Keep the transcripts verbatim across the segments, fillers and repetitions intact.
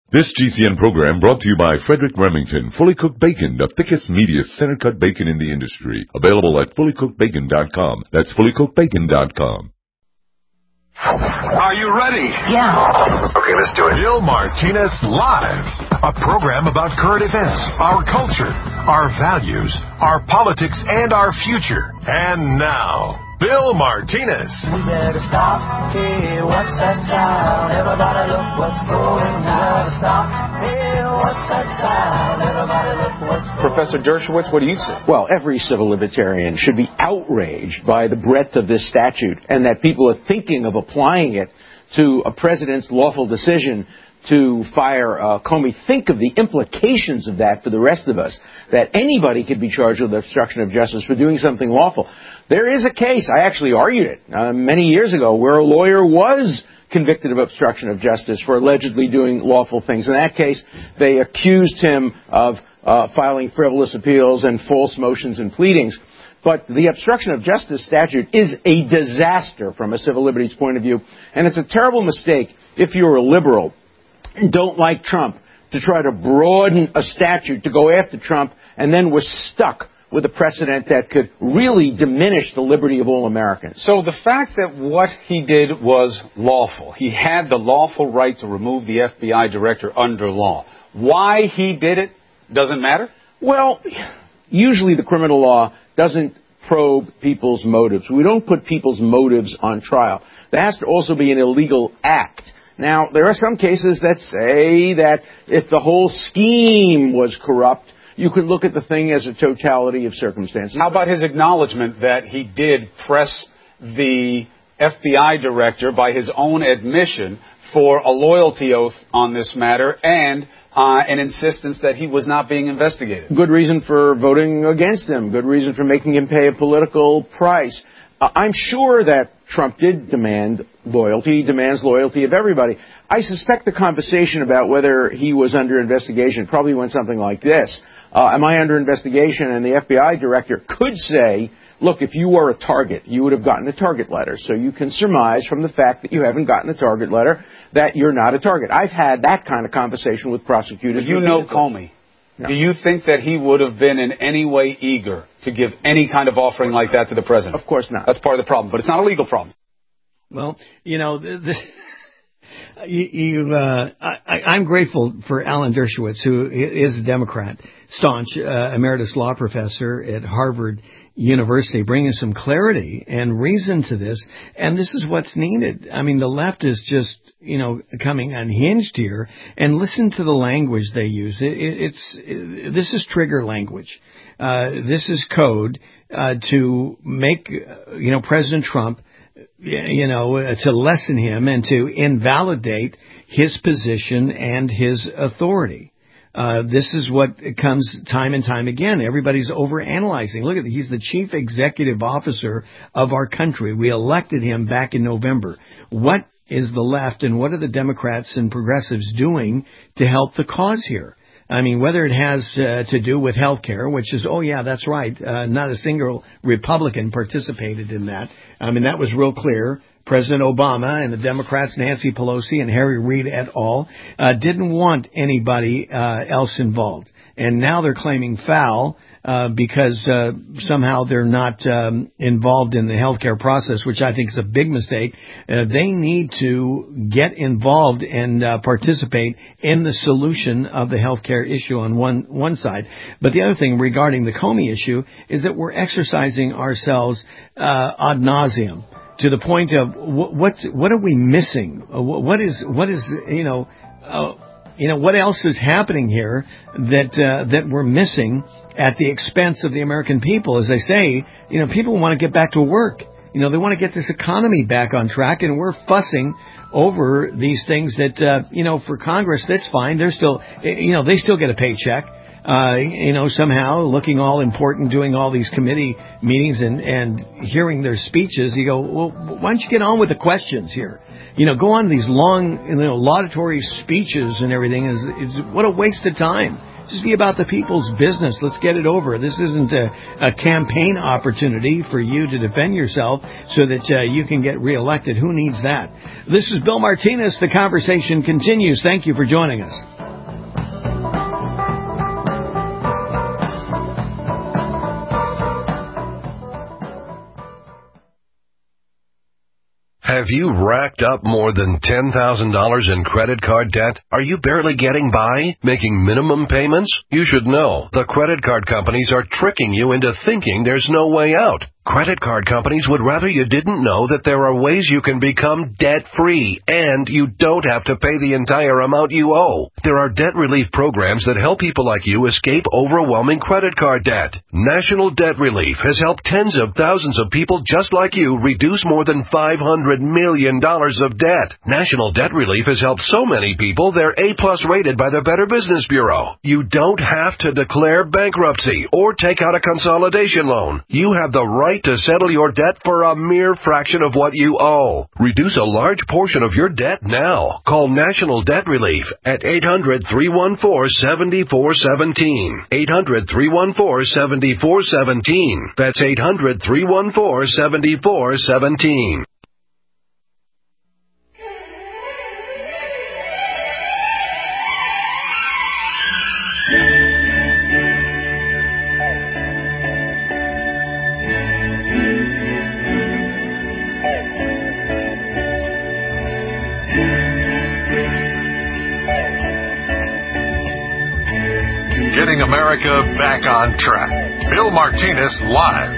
This G C N program brought to you by Frederick Remington, Fully Cooked Bacon, the thickest, meatiest, center-cut bacon in the industry. Available at fully cooked bacon dot com. That's fully cooked bacon dot com. Are you ready? Yeah. Okay, let's do it. Bill Martinez Live. A program about current events, our culture, our values, our politics, and our future. And now, Bill Martinez. We better stop. Hey, what's that sound? Everybody look what's going on. Stop. Hey, what's that sound? Everybody look what's going on. Professor Dershowitz, what do you say? Well, every civil libertarian should be outraged by the breadth of this statute and that people are thinking of applying it to a president's lawful decision to fire uh, Comey. Think of the implications of that for the rest of us, that anybody could be charged with obstruction of justice for doing something lawful. There is a case, I actually argued it uh, many years ago, where a lawyer was convicted of obstruction of justice for allegedly doing lawful things. In that case, they accused him of uh, filing frivolous appeals and false motions and pleadings. But the obstruction of justice statute is a disaster from a civil liberties point of view, and it's a terrible mistake if you're a liberal and don't like Trump to try to broaden a statute to go after Trump, and then we're stuck with a precedent that could really diminish the liberty of all Americans. So the fact that what he did was lawful, he had the lawful right to remove the F B I director under law. Why he did it doesn't matter? Well, usually the criminal law doesn't probe people's motives. We don't put people's motives on trial. There has to also be an illegal act. Now, there are some cases that say that if the whole scheme was corrupt, you could look at the thing as a totality of circumstances. How about his acknowledgement that he did press the F B I director by his own admission for a loyalty oath on this matter and uh, an insistence that he was not being investigated? Good reason for voting against him. Good reason for making him pay a political price. Uh, I'm sure that Trump did demand loyalty. He demands loyalty of everybody. I suspect the conversation about whether he was under investigation probably went something like this. Uh, am I under investigation? And the F B I director could say, look, if you were a target, you would have gotten a target letter. So you can surmise from the fact that you haven't gotten a target letter that you're not a target. I've had that kind of conversation with prosecutors. But you know Comey. No. Do you think that he would have been in any way eager to give any kind of offering like that to the president? Of course not. That's part of the problem, but it's not a legal problem. Well, you know, the, the, you, you, uh, I, I'm grateful for Alan Dershowitz, who is a Democrat, staunch uh, emeritus law professor at Harvard University, bringing some clarity and reason to this. And this is what's needed. I mean, the left is just, you know, coming unhinged here. And listen to the language they use. It, it, it's it, this is trigger language. Uh, this is code uh, to make, uh, you know, President Trump, you know, uh, to lessen him and to invalidate his position and his authority. Uh, this is what comes time and time again. Everybody's overanalyzing. Look at it. He's the chief executive officer of our country. We elected him back in November. What is the left and what are the Democrats and progressives doing to help the cause here? I mean, whether it has uh, to do with health care, which is, oh, yeah, that's right. Uh, not a single Republican participated in that. I mean, that was real clear. President Obama and the Democrats, Nancy Pelosi and Harry Reid et al., uh, didn't want anybody uh, else involved. And now they're claiming foul uh, because uh, somehow they're not um, involved in the healthcare process, which I think is a big mistake. Uh, they need to get involved and uh, participate in the solution of the healthcare issue on one one side. But the other thing regarding the Comey issue is that we're exercising ourselves uh, ad nauseum. To the point of what what are we missing? What is what is you know uh, you know what else is happening here that uh, that we're missing at the expense of the American people? As they say, you know, people want to get back to work. You know, they want to get this economy back on track, and we're fussing over these things that uh, you know for Congress that's fine. They're still you know they still get a paycheck. Uh, you know, somehow looking all important, doing all these committee meetings and, and hearing their speeches, you go, well, why don't you get on with the questions here? You know, go on these long, you know, laudatory speeches and everything. Is, is what a waste of time. Just be about the people's business. Let's get it over. This isn't a, a campaign opportunity for you to defend yourself so that uh, you can get reelected. Who needs that? This is Bill Martinez. The conversation continues. Thank you for joining us. Have you racked up more than ten thousand dollars in credit card debt? Are you barely getting by, making minimum payments? You should know the credit card companies are tricking you into thinking there's no way out. Credit card companies would rather you didn't know that there are ways you can become debt-free, and you don't have to pay the entire amount you owe. There are debt relief programs that help people like you escape overwhelming credit card debt. National Debt Relief has helped tens of thousands of people just like you reduce more than five hundred million dollars of debt. National Debt Relief has helped so many people they're A-plus rated by the Better Business Bureau. You don't have to declare bankruptcy or take out a consolidation loan. You have the right to settle your debt for a mere fraction of what you owe. Reduce a large portion of your debt now. Call National Debt Relief at eight hundred, three one four, seven four one seven. eight hundred, three one four, seven four one seven. That's eight hundred, three one four, seven four one seven. Getting America back on track. Bill Martinez live.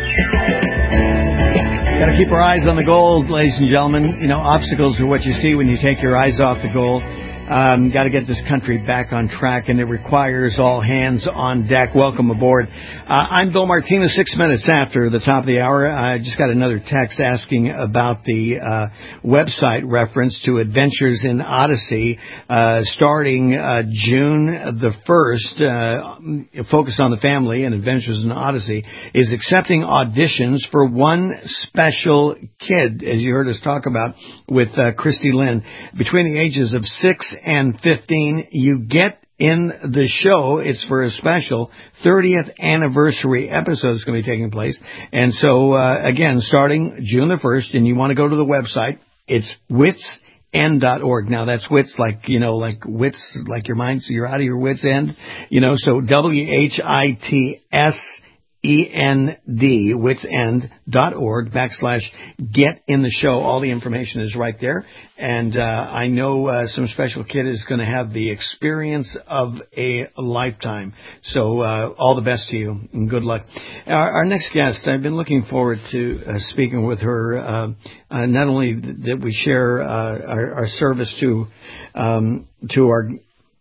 Got to keep our eyes on the goal, ladies and gentlemen. You know, obstacles are what you see when you take your eyes off the goal. Um, got to get this country back on track, and it requires all hands on deck. Welcome aboard. Uh, I'm Bill Martinez, six minutes after the top of the hour. I just got another text asking about the uh, website reference to Adventures in Odyssey, uh, starting uh, June the first. Uh, Focus on the Family and Adventures in Odyssey is accepting auditions for one special kid, as you heard us talk about with uh, Christy Lynn. Between the ages of six and fifteen, you get in the show. It's for a special thirtieth anniversary episode that's going to be taking place. And so, uh, again, starting June the first, and you want to go to the website, it's wits end dot org. Now, that's wits like, you know, like wits, like your mind, so you're out of your wits end, you know, so W H I T S E N D, witsend dot org backslash get in the show. All the information is right there. And uh, I know uh, some special kid is going to have the experience of a lifetime. So uh, all the best to you and good luck. Our, our next guest, I've been looking forward to uh, speaking with her. Uh, uh, not only that we share uh, our, our service to um, to our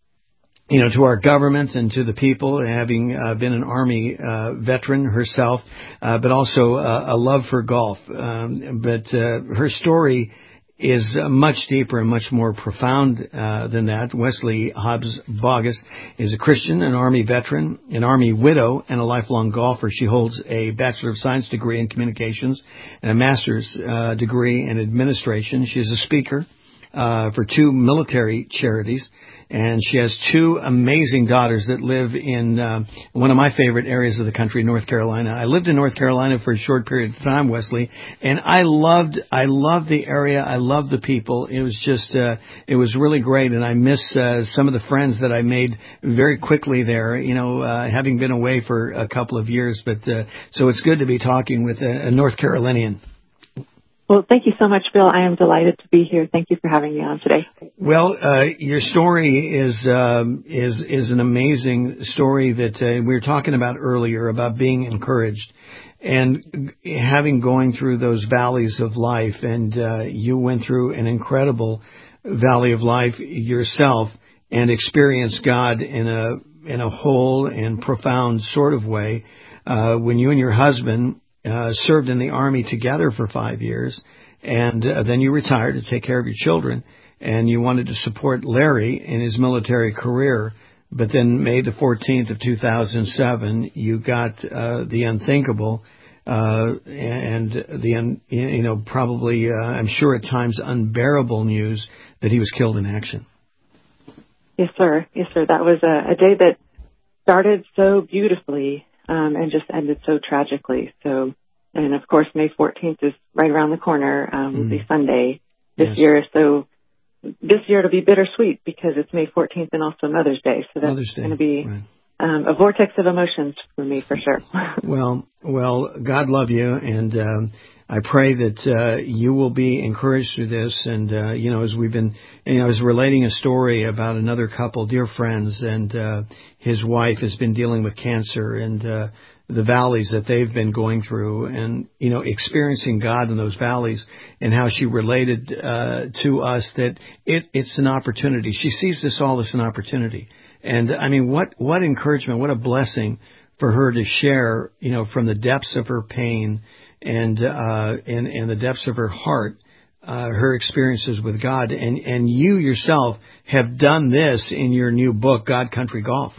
you know, to our government and to the people, having uh, been an Army uh, veteran herself, uh, but also uh, a love for golf. Um, but uh, her story is uh, much deeper and much more profound uh, than that. Wesley Hobbs Bogus is a Christian, an Army veteran, an Army widow, and a lifelong golfer. She holds a Bachelor of Science degree in Communications and a Master's uh, degree in Administration. She is a speaker uh, for two military charities. And she has two amazing daughters that live in uh, one of my favorite areas of the country, North Carolina. I lived in North Carolina for a short period of time, Wesley, and I loved, I loved the area. I loved the people. It was just, uh, it was really great, and I miss uh, some of the friends that I made very quickly there. You know, uh, having been away for a couple of years, but uh, so it's good to be talking with a, a North Carolinian. Well, thank you so much, Bill. I am delighted to be here. Thank you for having me on today. Well, uh, your story is um, is is an amazing story that uh, we were talking about earlier about being encouraged and having going through those valleys of life. And uh, you went through an incredible valley of life yourself and experienced God in a in a whole and profound sort of way uh, when you and your husband Uh, served in the Army together for five years, and uh, then you retired to take care of your children, and you wanted to support Larry in his military career. But then May the fourteenth of two thousand seven, you got uh, the unthinkable uh, and the, un, you know, probably, uh, I'm sure at times unbearable news that he was killed in action. Yes, sir. Yes, sir. That was a, a day that started so beautifully Um, and just ended so tragically. So, and of course, May fourteenth is right around the corner. Um, mm. Will be Sunday this yes. year. So this year it'll be bittersweet because it's May fourteenth and also Mother's Day. So that's going to be right. um, a vortex of emotions for me for sure. well, well, God love you, and um, I pray that uh, you will be encouraged through this. And, uh, you know, as we've been, you know, I was relating a story about another couple, dear friends, and uh, his wife has been dealing with cancer and uh, the valleys that they've been going through and, you know, experiencing God in those valleys and how she related uh, to us that it, it's an opportunity. She sees this all as an opportunity. And, I mean, what, what encouragement, what a blessing for her to share, you know, from the depths of her pain and uh, and, and the depths of her heart, uh, her experiences with God. And, and you yourself have done this in your new book, God Country Golf.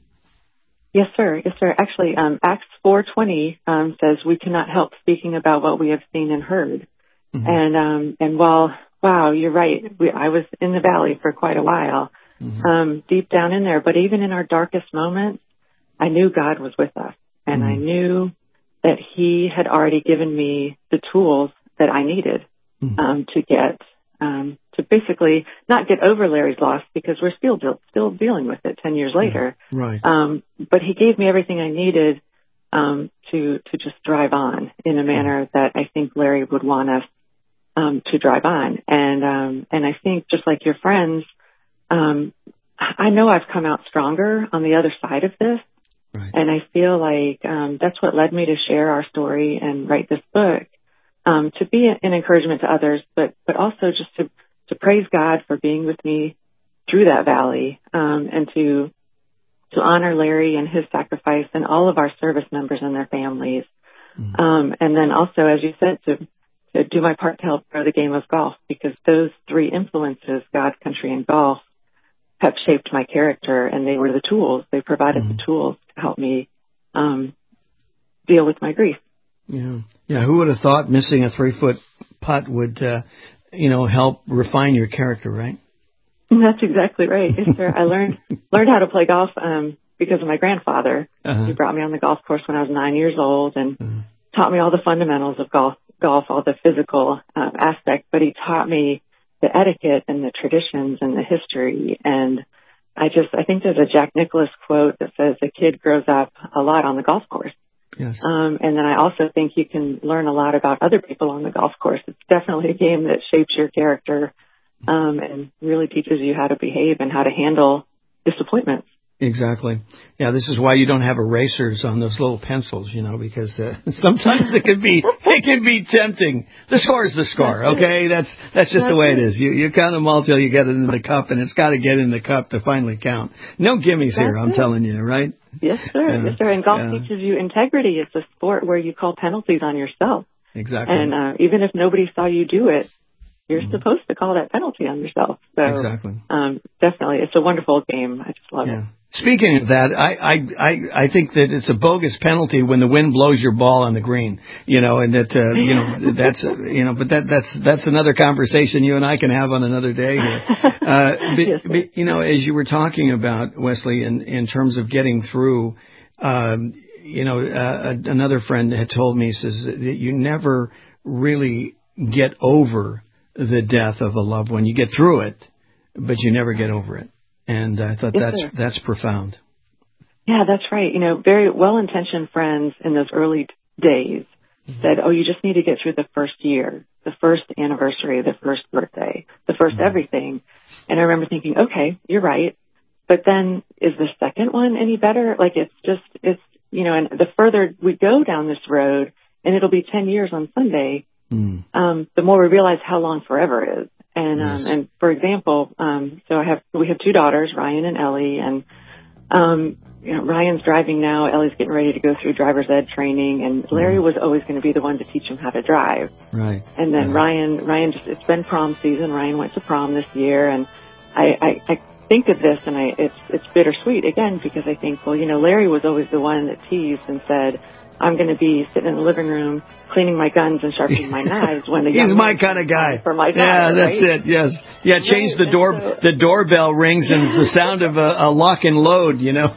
Yes, sir. Yes, sir. Actually, um, Acts four twenty um, says we cannot help speaking about what we have seen and heard. Mm-hmm. And um, and while, wow, you're right, we, I was in the valley for quite a while, mm-hmm. um, deep down in there. But even in our darkest moments, I knew God was with us. And mm-hmm. I knew that He had already given me the tools that I needed mm-hmm. um, to get Um, to basically not get over Larry's loss because we're still still dealing with it ten years later. Yeah, right. Um, but he gave me everything I needed um, to to just drive on in a manner that I think Larry would want us um, to drive on. And um, and I think just like your friends, um, I know I've come out stronger on the other side of this. Right. And I feel like um, that's what led me to share our story and write this book. Um, to be an encouragement to others, but, but also just to, to praise God for being with me through that valley, um, and to, to honor Larry and his sacrifice and all of our service members and their families. Mm-hmm. Um, and then also, as you said, to, to do my part to help grow the game of golf, because those three influences, God, country, and golf, have shaped my character, and they were the tools. They provided mm-hmm. the tools to help me, um, deal with my grief. Yeah. Yeah. Who would have thought missing a three foot putt would, uh, you know, help refine your character, right? That's exactly right. Yes, sir. I learned, learned how to play golf, um, because of my grandfather. Uh-huh. He brought me on the golf course when I was nine years old and uh-huh. taught me all the fundamentals of golf, golf, all the physical uh, aspect, but he taught me the etiquette and the traditions and the history. And I just, I think there's a Jack Nicklaus quote that says a kid grows up a lot on the golf course. Yes. Um, and then I also think you can learn a lot about other people on the golf course. It's definitely a game that shapes your character, um, and really teaches you how to behave and how to handle disappointments. Exactly. Yeah, this is why you don't have erasers on those little pencils, you know, because uh, sometimes it can be it can be tempting. The score is the score, okay? That's that's just the way it is. You you count them all till you get it in the cup, and it's got to get in the cup to finally count. No gimmies here, I'm telling you, right? Yes, sir. Yeah. Yes, sir. And golf Yeah. teaches you integrity. It's a sport where you call penalties on yourself. Exactly. And uh, even if nobody saw you do it, you're mm-hmm. supposed to call that penalty on yourself. So exactly. um, definitely, it's a wonderful game. I just love yeah. it. Speaking of that, I, I, I, I think that it's a bogus penalty when the wind blows your ball on the green, you know, and that, uh, you know, that's, you know, but that, that's, that's another conversation you and I can have on another day here. Uh, but, yes, but, you know, as you were talking about, Wesley, in, in terms of getting through, um, you know, uh, another friend had told me, says that you never really get over the death of a loved one. You get through it, but you never get over it. And I thought yes, that's sir. that's profound. Yeah, that's right. You know, very well-intentioned friends in those early days mm-hmm. said, oh, you just need to get through the first year, the first anniversary, the first birthday, the first mm-hmm. everything. And I remember thinking, okay, you're right. But then is the second one any better? Like it's just, it's, you know, and the further we go down this road, and it'll be ten years on Sunday, mm. um, the more we realize how long forever is. And, um, yes. and for example, um, so I have, we have two daughters, Ryan and Ellie, and, um, you know, Ryan's driving now. Ellie's getting ready to go through driver's ed training, and Larry was always going to be the one to teach him how to drive. Right. And then yeah. Ryan, Ryan just, it's been prom season. Ryan went to prom this year, and I, I, I think of this and I, it's, it's bittersweet again, because I think, well, you know, Larry was always the one that teased and said, I'm going to be sitting in the living room cleaning my guns and sharpening my knives when the he's my kind of guy. For my daughter, yeah, that's right? it. Yes, yeah. Change right. the door. So, the doorbell rings and it's the sound of a, a lock and load. You know.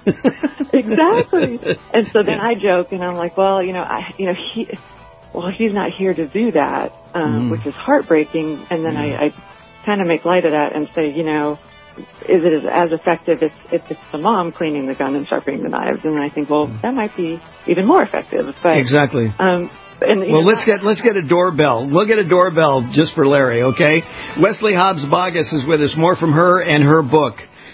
Exactly. And so then I joke and I'm like, well, you know, I, you know, he, well, he's not here to do that, um, mm. which is heartbreaking. And then mm. I, I kind of make light of that and say, you know, is it as effective if, if it's the mom cleaning the gun and sharpening the knives? And I think, well, that might be even more effective. But exactly. Um, And, well, know, let's get let's get a doorbell. We'll get a doorbell just for Larry, okay? Wesley Hobbs Boggess is with us. More from her and her book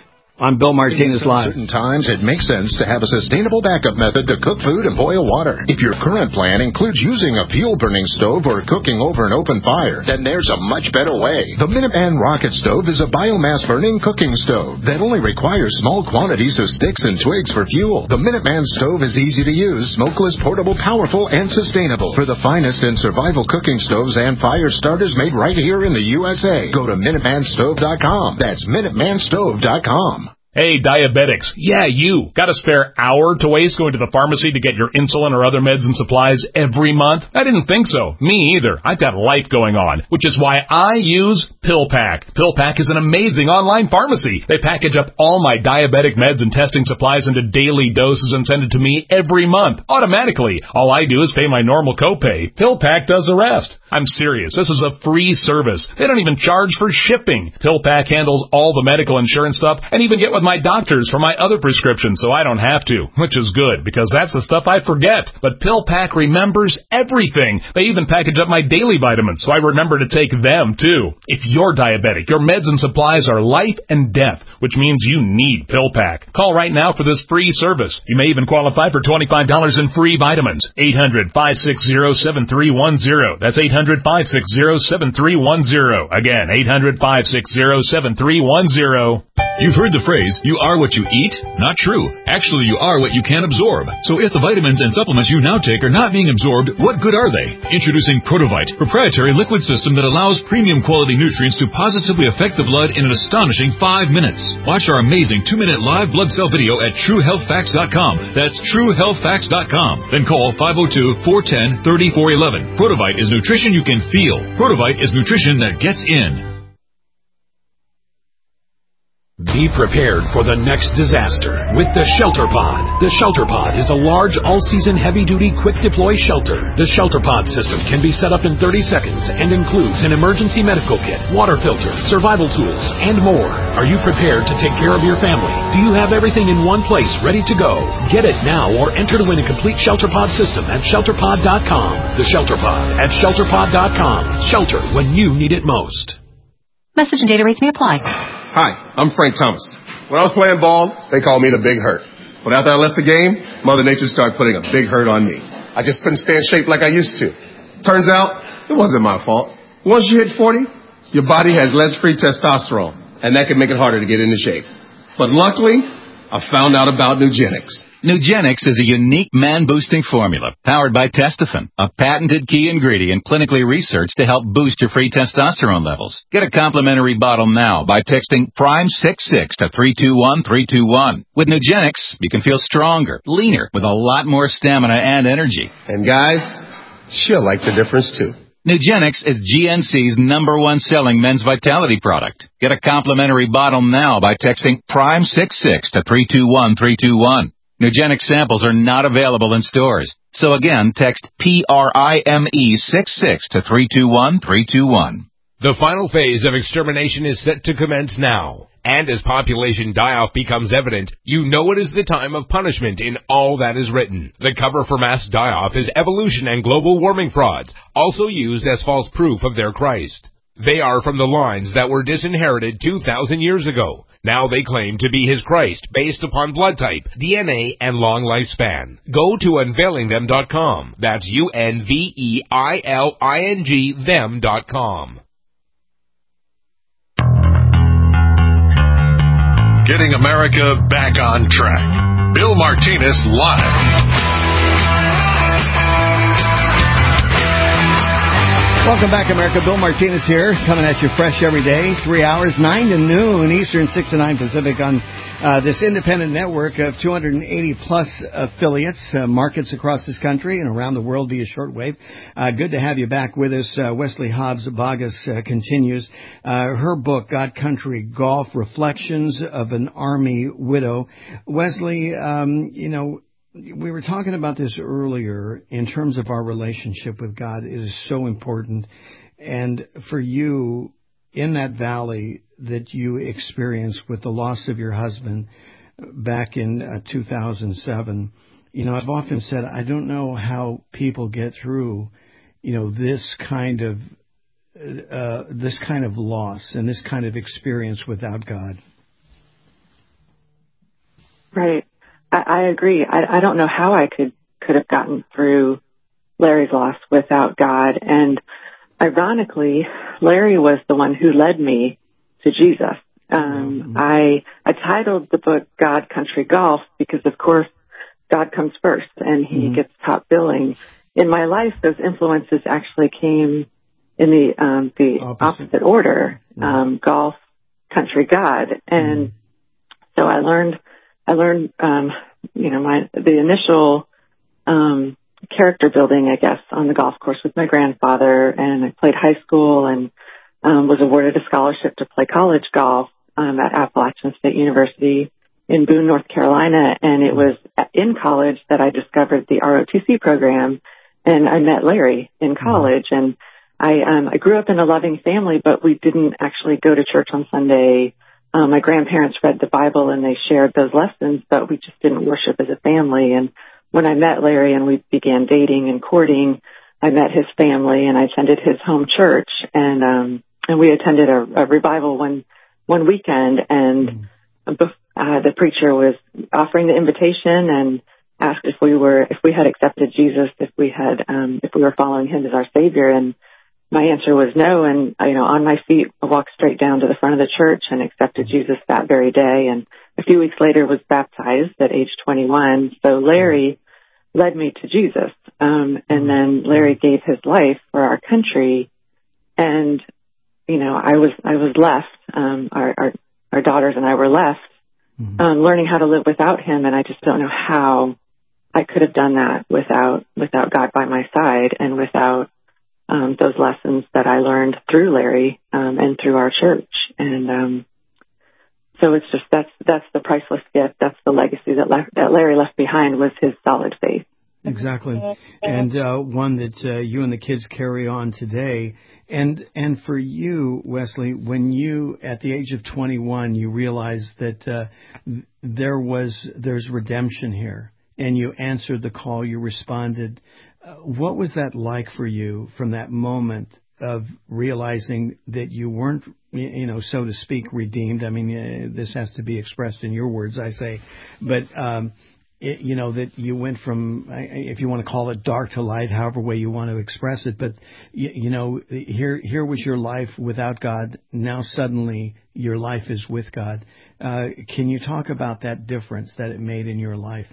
on Bill Martinez Live. Certain times it makes sense to have a sustainable backup method to cook food and boil water. If your current plan includes using a fuel-burning stove or cooking over an open fire, then there's a much better way. The Minuteman Rocket Stove is a biomass-burning cooking stove that only requires small quantities of sticks and twigs for fuel. The Minuteman Stove is easy to use, smokeless, portable, powerful, and sustainable. For the finest in survival cooking stoves and fire starters made right here in the U S A, go to Minuteman Stove dot com. That's Minuteman Stove dot com. Hey, diabetics. Yeah, you. Got a spare hour to waste going to the pharmacy to get your insulin or other meds and supplies every month? I didn't think so. Me either. I've got life going on, which is why I use PillPack. PillPack is an amazing online pharmacy. They package up all my diabetic meds and testing supplies into daily doses and send it to me every month, automatically. All I do is pay my normal copay. PillPack does the rest. I'm serious. This is a free service. They don't even charge for shipping. PillPack handles all the medical insurance stuff and even get with my doctors for my other prescriptions so I don't have to, which is good because that's the stuff I forget. But PillPack remembers everything. They even package up my daily vitamins so I remember to take them too. If you're diabetic, your meds and supplies are life and death, which means you need PillPack. Call right now for this free service. You may even qualify for twenty-five dollars in free vitamins. eight hundred, five six zero, seven three one zero. That's eight hundred, five six zero, seven three one zero. Again, eight hundred, five six zero, seven three one zero. You've heard the phrase, you are what you eat? Not true. Actually, you are what you can absorb. So if the vitamins and supplements you now take are not being absorbed, what good are they? Introducing Protovite, proprietary liquid system that allows premium quality nutrients to positively affect the blood in an astonishing five minutes. Watch our amazing two-minute live blood cell video at true health facts dot com. That's true health facts dot com. Then call five oh two, four one zero, three four one one. Protovite is nutrition you can feel. Protovite is nutrition that gets in. Be prepared for the next disaster with the Shelter Pod. The Shelter Pod is a large, all-season, heavy-duty, quick-deploy shelter. The Shelter Pod system can be set up in thirty seconds and includes an emergency medical kit, water filter, survival tools, and more. Are you prepared to take care of your family? Do you have everything in one place ready to go? Get it now or enter to win a complete Shelter Pod system at shelter pod dot com. The Shelter Pod at shelter pod dot com. Shelter when you need it most. Message and data rates may apply. Hi, I'm Frank Thomas. When I was playing ball, they called me the Big Hurt. But after I left the game, Mother Nature started putting a big hurt on me. I just couldn't stay in shape like I used to. Turns out, it wasn't my fault. Once you hit forty, your body has less free testosterone, and that can make it harder to get into shape. But luckily, I found out about Nugenix. Nugenix is a unique man-boosting formula powered by Testofen, a patented key ingredient clinically researched to help boost your free testosterone levels. Get a complimentary bottle now by texting prime six six to three two one three two one. With Nugenix, you can feel stronger, leaner, with a lot more stamina and energy. And guys, she'll like the difference too. Nugenix is G N C's number one selling men's vitality product. Get a complimentary bottle now by texting prime six six to three two one three two one. Nugenix samples are not available in stores. So again, text P R I M E six six to three two one three two one. The final phase of extermination is set to commence now. And as population die-off becomes evident, you know it is the time of punishment in all that is written. The cover for mass die-off is evolution and global warming frauds, also used as false proof of their Christ. They are from the lines that were disinherited two thousand years ago. Now they claim to be his Christ based upon blood type, D N A, and long lifespan. Go to unveiling them dot com. That's U N V E I L I N G them dot com. Getting America back on track. Bill Martinez Live. Welcome back, America. Bill Martinez here, coming at you fresh every day, three hours, nine to noon Eastern, six to nine Pacific on uh, this independent network of two hundred eighty plus affiliates, uh, markets across this country and around the world via shortwave. Uh, good to have you back with us. Uh, Wesley Hobbs Boggess uh, continues. Uh, her book, God Country Golf, Reflections of an Army Widow. Wesley, um, you know, we were talking about this earlier in terms of our relationship with God. It is so important. And for you, in that valley that you experienced with the loss of your husband back in uh, two thousand seven, you know, I've often said I don't know how people get through, you know, this kind of uh, this kind of loss and this kind of experience without God. Right. I, I agree. I, I don't know how I could, could have gotten through Larry's loss without God. And ironically, Larry was the one who led me to Jesus. Um, mm-hmm. I, I titled the book God, Country, Golf because, of course, God comes first and he mm-hmm. gets top billing. In my life, those influences actually came in the, um, the opposite, opposite order, mm-hmm. um, golf, country, God. And mm-hmm. so I learned I learned, um, you know, my, the initial, um, character building, I guess, on the golf course with my grandfather, and I played high school and, um, was awarded a scholarship to play college golf, um, at Appalachian State University in Boone, North Carolina. And it was in college that I discovered the R O T C program, and I met Larry in college. And I, um, I grew up in a loving family, but we didn't actually go to church on Sunday. Um, my grandparents read the Bible and they shared those lessons, but we just didn't worship as a family. And when I met Larry and we began dating and courting, I met his family and I attended his home church, and um, and we attended a, a revival one one weekend. And uh, the preacher was offering the invitation and asked if we were if we had accepted Jesus, if we had um, if we were following him as our Savior. And my answer was no, and, you know, on my feet, I walked straight down to the front of the church and accepted Jesus that very day. And a few weeks later was baptized at age twenty-one. So Larry led me to Jesus. Um, and then Larry gave his life for our country. And, you know, I was, I was left, um, our, our, our daughters and I were left, um, learning how to live without him. And I just don't know how I could have done that without, without God by my side and without, Um, those lessons that I learned through Larry um, and through our church. And um, so it's just that's that's the priceless gift. That's the legacy that, left, that Larry left behind, was his solid faith. Exactly. And uh, one that uh, you and the kids carry on today. And and for you, Wesley, when you, at the age of twenty-one, you realized that uh, there was there's redemption here, and you answered the call, you responded. Uh, what was that like for you from that moment of realizing that you weren't, you know, so to speak, redeemed? I mean, uh, this has to be expressed in your words, I say. But, um, it, you know, that you went from, if you want to call it dark to light, however way you want to express it. But, you, you know, here here was your life without God. Now suddenly your life is with God. Uh, can you talk about that difference that it made in your life?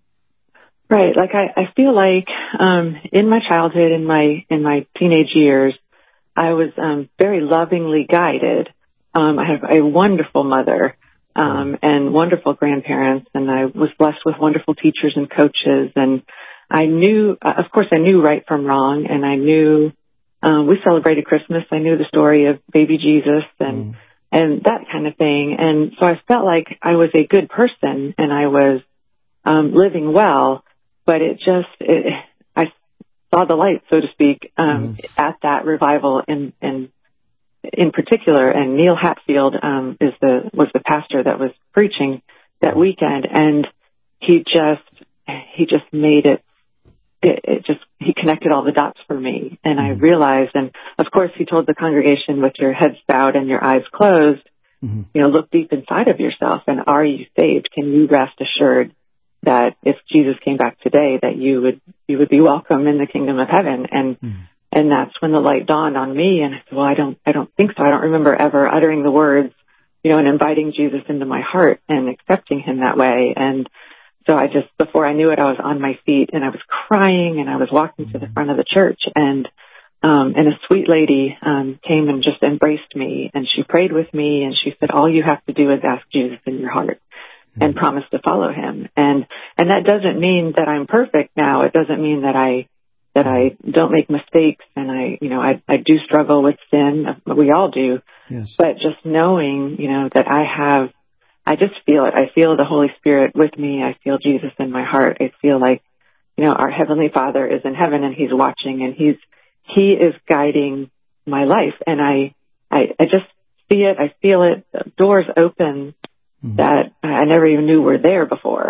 Right. Like I, I feel like um, in my childhood, in my in my teenage years, I was um, very lovingly guided. Um, I have a wonderful mother um, and wonderful grandparents, and I was blessed with wonderful teachers and coaches. And I knew, uh, of course, I knew right from wrong, and I knew um, we celebrated Christmas. I knew the story of baby Jesus and mm. and that kind of thing. And so I felt like I was a good person and I was um, living well. But it just, it, I saw the light, so to speak, um, mm. at that revival in, in, in particular. And Neil Hatfield, um, is the, was the pastor that was preaching that weekend. And he just, he just made it, it, it just, he connected all the dots for me. And mm. I realized, and of course he told the congregation, with your heads bowed and your eyes closed, mm-hmm. you know, look deep inside of yourself, and are you saved? Can you rest assured that if Jesus came back today, that you would you would be welcome in the kingdom of heaven? And mm. and that's when the light dawned on me. And I said, well, I don't I don't think so. I don't remember ever uttering the words, you know, and inviting Jesus into my heart and accepting him that way. And so I just, before I knew it, I was on my feet and I was crying and I was walking to the front of the church, and um, and a sweet lady um, came and just embraced me, and she prayed with me, and she said, all you have to do is ask Jesus in your heart and promise to follow him. And, and that doesn't mean that I'm perfect now. It doesn't mean that I, that I don't make mistakes. And I, you know, I, I do struggle with sin. We all do. Yes. But just knowing, you know, that I have, I just feel it. I feel the Holy Spirit with me. I feel Jesus in my heart. I feel like, you know, our Heavenly Father is in heaven and he's watching, and he's, he is guiding my life. And I, I, I just see it. I feel it. Doors open that I never even knew were there before. Um,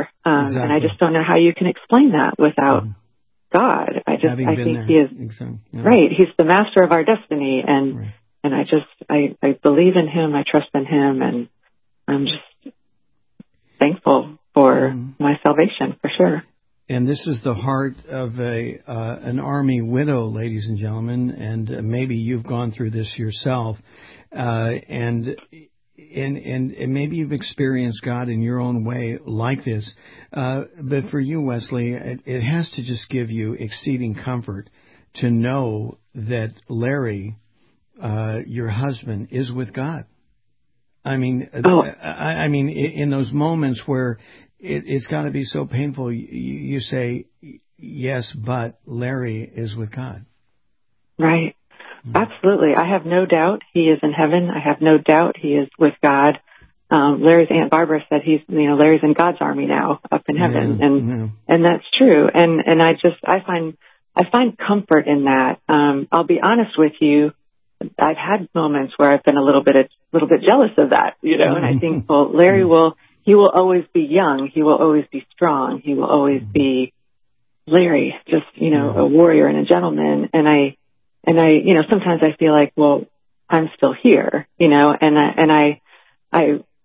Exactly. And I just don't know how you can explain that without mm. God. I just, Having I been think there. he is, exactly. yeah. right, he's the master of our destiny. And, right. and I just, I, I believe in him, I trust in him, and I'm just thankful for mm. my salvation, for sure. And this is the heart of a uh, an Army widow, ladies and gentlemen, and uh, maybe you've gone through this yourself, uh, and, and and and maybe you've experienced God in your own way like this. Uh, but for you, Wesley, it, it has to just give you exceeding comfort to know that Larry, uh, your husband, is with God. I mean, oh. I, I mean, in those moments where It, it's got to be so painful. You, you say, yes, but Larry is with God. Right. Mm-hmm. Absolutely. I have no doubt he is in heaven. I have no doubt he is with God. Um, Larry's Aunt Barbara said he's, you know, Larry's in God's army now, up in heaven. Yeah, and, yeah. and that's true. And, and I just, I find, I find comfort in that. Um, I'll be honest with you. I've had moments where I've been a little bit, a little bit jealous of that, you know, and I think, well, Larry will, He will always be young. He will always be strong. He will always be Larry, just, you know, a warrior and a gentleman. And I, and I, you know, sometimes I feel like, well, I'm still here, you know, and I, and I, I,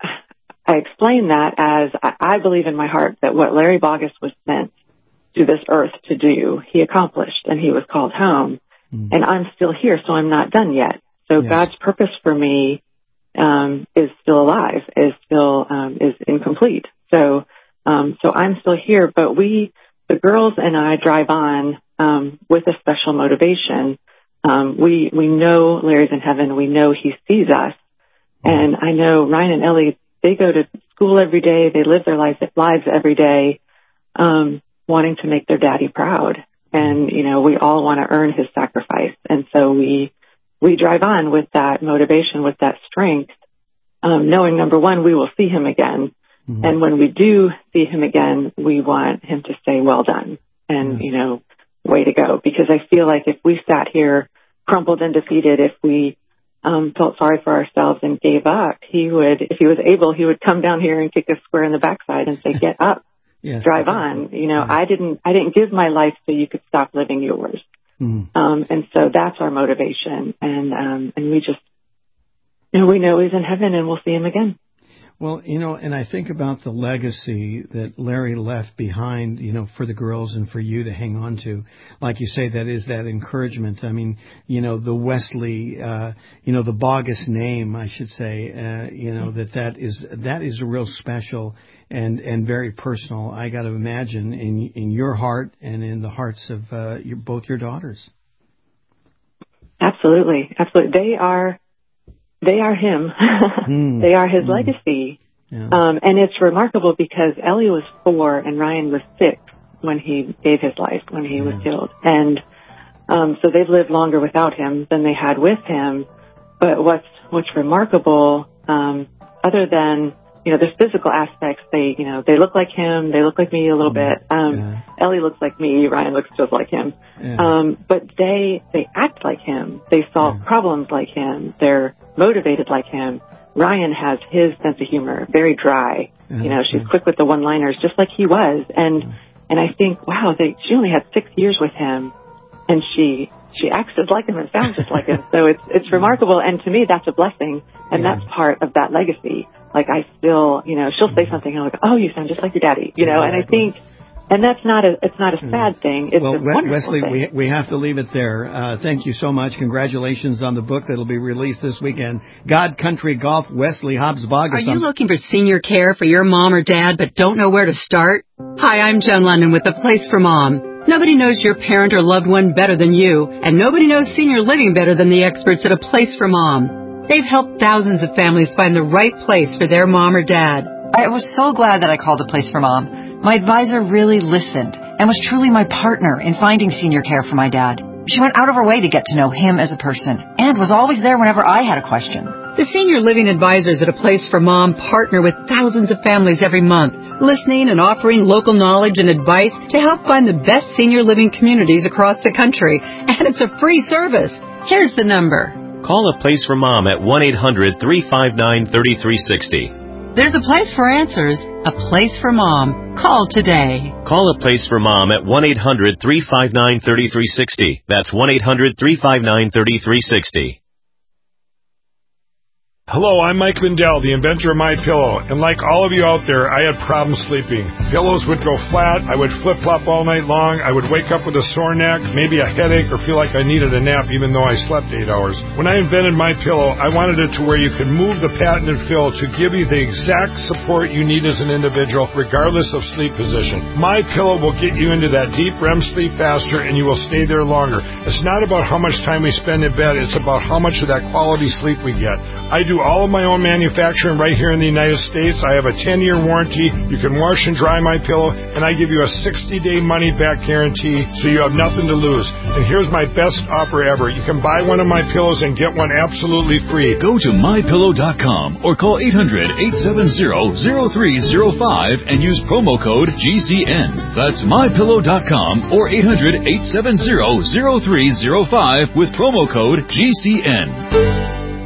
I explain that as I, I believe in my heart that what Larry Boggess was sent to this earth to do, he accomplished, and he was called home. Mm. And I'm still here, so I'm not done yet. So yes. God's purpose for me Um, is still alive, is still, um, is incomplete. So, um, so I'm still here, but we, the girls and I drive on, um, with a special motivation. Um, we, we know Larry's in heaven. We know he sees us. And I know Ryan and Ellie, they go to school every day. They live their lives, lives every day, um, wanting to make their daddy proud. And, you know, we all want to earn his sacrifice. And so we, We drive on with that motivation, with that strength, um, knowing, number one, we will see him again. Mm-hmm. And when we do see him again, we want him to say, well done, and, yes. you know, way to go. Because I feel like if we sat here crumpled and defeated, if we um, felt sorry for ourselves and gave up, he would, if he was able, he would come down here and kick us square in the backside and say, get up, yes, drive on. You know, yeah. I didn't, I didn't give my life so you could stop living yours. Mm. Um, and so that's our motivation. And, um, and we just, you know, we know he's in heaven and we'll see him again. Well, you know, and I think about the legacy that Larry left behind, you know, for the girls and for you to hang on to. Like you say, that is that encouragement. I mean, you know, the Wesley, uh, you know, the Boggess name, I should say, uh, you know, that that is, that is real special and, and very personal. I got to imagine in, in your heart and in the hearts of, uh, your, both your daughters. Absolutely. Absolutely. They are, They are him. mm. They are his mm. legacy. Yeah. Um, and it's remarkable because Ellie was four and Ryan was six when he gave his life, when he yeah. was killed. And um, so they've lived longer without him than they had with him. But what's what's remarkable, um, other than, you know, the physical aspects, they, you know, they look like him. They look like me a little mm. bit. Um, yeah. Ellie looks like me. Ryan looks just like him. Yeah. Um, but they they act like him. They solve yeah. problems like him. They're motivated like him. Ryan has his sense of humor, very dry. Yeah. You know, she's yeah. quick with the one-liners, just like he was. And yeah. and I think, wow, they, she only had six years with him, and she she acts just like him and sounds just like him. So it's it's remarkable, and to me, that's a blessing, and yeah. that's part of that legacy. Like I still, you know, she'll say something, and I'm like, oh, you sound just like your daddy, you know. Exactly. And I think. And that's not a it's not a sad thing. It's well, a wonderful Wesley, thing. we we have to leave it there. Uh, thank you so much. Congratulations on the book that'll be released this weekend. God Country Golf, Wesley Hobbs Boggess. Are you looking for senior care for your mom or dad but don't know where to start? Hi, I'm Jen London with The Place for Mom. Nobody knows your parent or loved one better than you, and nobody knows senior living better than the experts at A Place for Mom. They've helped thousands of families find the right place for their mom or dad. I was so glad that I called A Place for Mom. My advisor really listened and was truly my partner in finding senior care for my dad. She went out of her way to get to know him as a person and was always there whenever I had a question. The senior living advisors at A Place for Mom partner with thousands of families every month, listening and offering local knowledge and advice to help find the best senior living communities across the country. And it's a free service. Here's the number. Call A Place for Mom at one eight hundred three five nine three three six zero. There's a place for answers, a place for Mom. Call today. Call a place for Mom at one eight hundred three five nine three three six zero. That's one eight hundred three five nine three three six zero. Hello, I'm Mike Lindell, the inventor of MyPillow, and like all of you out there, I had problems sleeping. Pillows would go flat, I would flip-flop all night long, I would wake up with a sore neck, maybe a headache, or feel like I needed a nap even though I slept eight hours. When I invented MyPillow, I wanted it to where you could move the patented fill to give you the exact support you need as an individual, regardless of sleep position. MyPillow will get you into that deep R E M sleep faster, and you will stay there longer. It's not about how much time we spend in bed, it's about how much of that quality sleep we get. I do all of my own manufacturing right here in the United States. I have a ten-year warranty. You can wash and dry my pillow, and I give you a sixty-day money-back guarantee, so you have nothing to lose. And here's my best offer ever. You can buy one of my pillows and get one absolutely free. Go to my pillow dot com or call eight hundred, eight seven zero, zero three zero five and use promo code G C N. That's my pillow dot com or eight hundred, eight seven zero, zero three zero five with promo code G C N.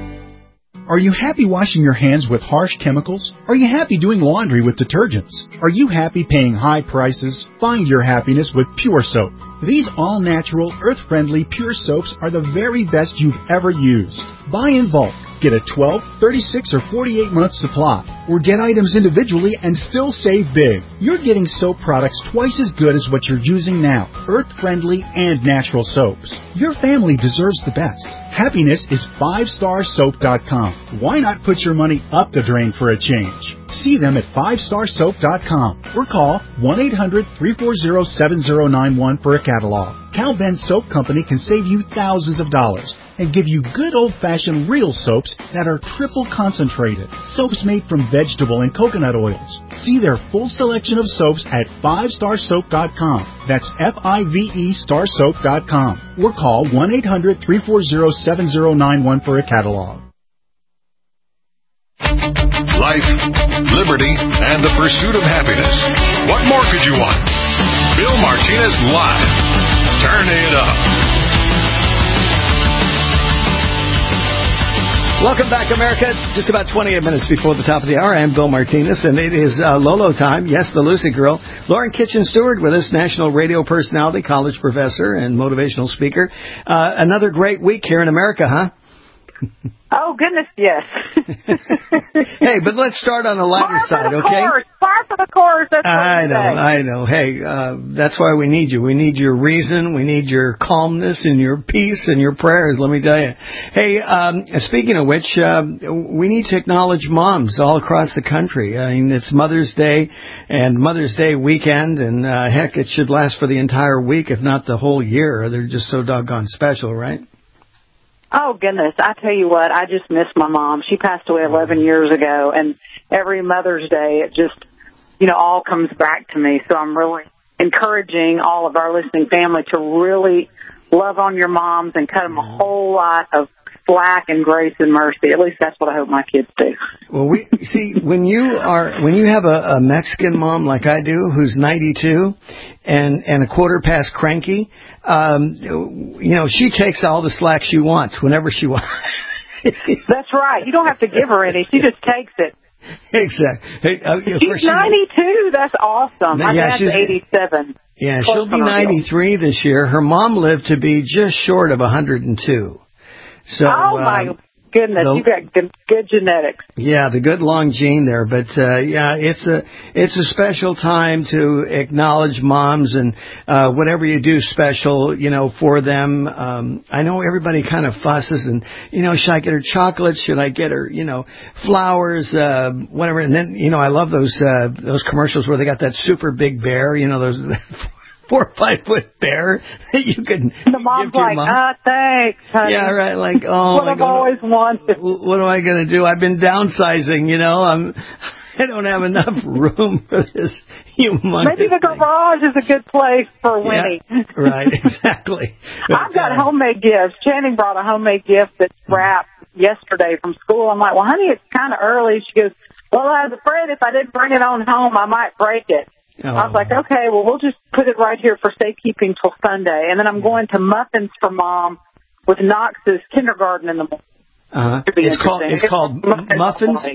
Are you happy washing your hands with harsh chemicals? Are you happy doing laundry with detergents? Are you happy paying high prices? Find your happiness with Pure Soap. These all-natural, earth-friendly Pure Soaps are the very best you've ever used. Buy in bulk. Get a twelve, thirty-six, or forty-eight month supply. Or get items individually and still save big. You're getting soap products twice as good as what you're using now. Earth-friendly and natural soaps. Your family deserves the best. Happiness is five star soap dot com. Why not put your money up the drain for a change? See them at five star soap dot com or call one eight hundred, three four zero, seven zero nine one for a catalog. Cal Ben Soap Company can save you thousands of dollars and give you good old-fashioned real soaps that are triple concentrated. Soaps made from vegetable and coconut oils. See their full selection of soaps at five star soap dot com. That's F I V E star soap dot com. Or call one eight hundred, three four zero, seven zero nine one for a catalog. Life, liberty, and the pursuit of happiness. What more could you want? Bill Martinez Live. Turn it up. Welcome back, America. It's just about twenty-eight minutes before the top of the hour. I'm Bill Martinez, and it is uh, Lolo time. Yes, the Lucy Girl. Lauren Kitchen Stewart with us, national radio personality, college professor, and motivational speaker. Uh, another great week here in America, huh? Oh, goodness, yes. Hey, but let's start on the lighter Far side, for the okay? Course. Far for the course. That's what I we know, say. I know. Hey, uh, that's why we need you. We need your reason. We need your calmness and your peace and your prayers, let me tell you. Hey, um, speaking of which, uh, we need to acknowledge moms all across the country. I mean, it's Mother's Day and Mother's Day weekend, and uh, heck, it should last for the entire week, if not the whole year. They're just so doggone special, right? Oh, goodness. I tell you what, I just miss my mom. She passed away eleven years ago, and every Mother's Day, it just, you know, all comes back to me. So I'm really encouraging all of our listening family to really love on your moms and cut them a whole lot of slack and grace and mercy. At least that's what I hope my kids do. Well, we see when you are when you have a, a Mexican mom like I do, who's ninety-two and and a quarter past cranky. Um, you know, she takes all the slack she wants whenever she wants. That's right. You don't have to give her any. She just takes it. Exactly. Hey, uh, she's ninety-two. That's awesome. My yeah, dad's eighty-seven. Yeah, she'll be ninety-three this year. Her mom lived to be just short of one hundred two. So, oh, my um, goodness. the, You got good, good genetics. Yeah, the good long gene there. But, uh, yeah, it's a it's a special time to acknowledge moms and uh, whatever you do special, you know, for them. Um, I know everybody kind of fusses and, you know, should I get her chocolate? Should I get her, you know, flowers, uh, whatever. And then, you know, I love those uh, those commercials where they got that super big bear, you know, those four or five foot bear that you can the mom's give to your like, mom. ah, thanks, honey. Yeah, right. Like, oh, what my I've God, always wanted. What am I going to do? I've been downsizing, you know. I'm, I don't have enough room for this humongous Maybe the garage is a good place for Winnie. Yeah, right, exactly. I've got homemade gifts. Channing brought a homemade gift that's wrapped yesterday from school. I'm like, well, honey, it's kind of early. She goes, well, I was afraid if I didn't bring it on home, I might break it. Oh. I was like, okay, well, we'll just put it right here for safekeeping till Sunday. And then I'm going to Muffins for Mom with Knox's kindergarten in the morning. Uh-huh. It's called, it's called Muffins?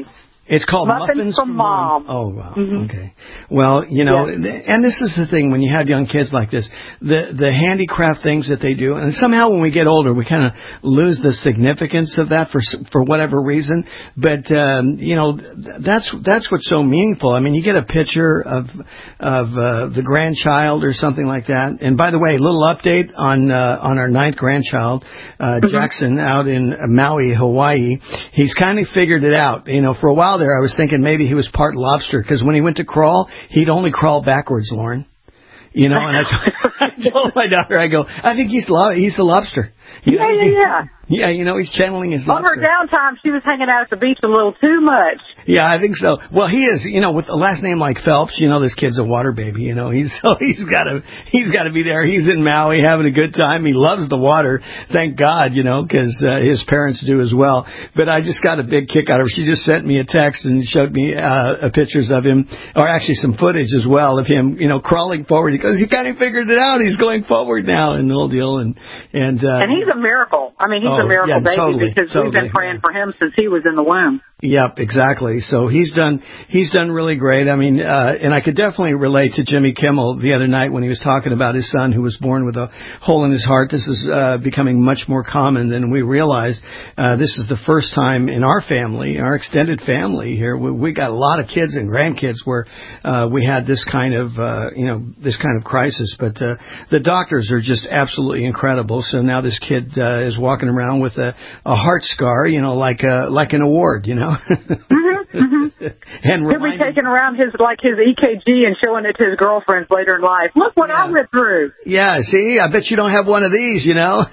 It's called Muffins, Muffins from, from Mom. Mom. Oh, wow. Mm-hmm. Okay. Well, you know, Yeah. and this is the thing when you have young kids like this, the the handicraft things that they do, and somehow when we get older, we kind of lose the significance of that for for whatever reason. But um, you know, that's that's what's so meaningful. I mean, you get a picture of of uh, the grandchild or something like that. And by the way, a little update on uh, on our ninth grandchild, uh, Mm-hmm. Jackson, out in Maui, Hawaii. He's kind of figured it out. You know, for a while there, I was thinking maybe he was part lobster, because when he went to crawl, he'd only crawl backwards, Lauren. You know, and I told, I told my daughter, I go, I think he's lo- he's a lobster. You Yeah, know, yeah, he- yeah. Yeah, you know, he's channeling his On her lobster. downtime, she was hanging out at the beach a little too much. Yeah, I think so. Well, he is, you know, with a last name like Phelps, you know, this kid's a water baby, you know, he's, so he's gotta, he's gotta be there. He's in Maui having a good time. He loves the water. Thank God, you know, cause, uh, his parents do as well. But I just got a big kick out of her. She just sent me a text and showed me, uh, pictures of him, or actually some footage as well of him, you know, crawling forward. Because he kind of figured it out. He's going forward now and the whole deal. And, and, uh. And he's a miracle. I mean, he's Oh, a miracle yeah, baby totally, because totally, we've been praying for him since he was in the womb. Yep, exactly. So he's done he's done really great. I mean, uh, and I could definitely relate to Jimmy Kimmel the other night when he was talking about his son who was born with a hole in his heart. This is uh, becoming much more common than we realized. Uh, this is the first time in our family, our extended family here, we, we got a lot of kids and grandkids where uh, we had this kind of uh, you know this kind of crisis. But uh, the doctors are just absolutely incredible. So now this kid uh, is walking around with a, a heart scar, you know, like a, like an award, you know. Mm-hmm, mm-hmm. And he'll be taking around his like his E K G and showing it to his girlfriends later in life. Look what I went through. Yeah, see, I bet you don't have one of these, you know.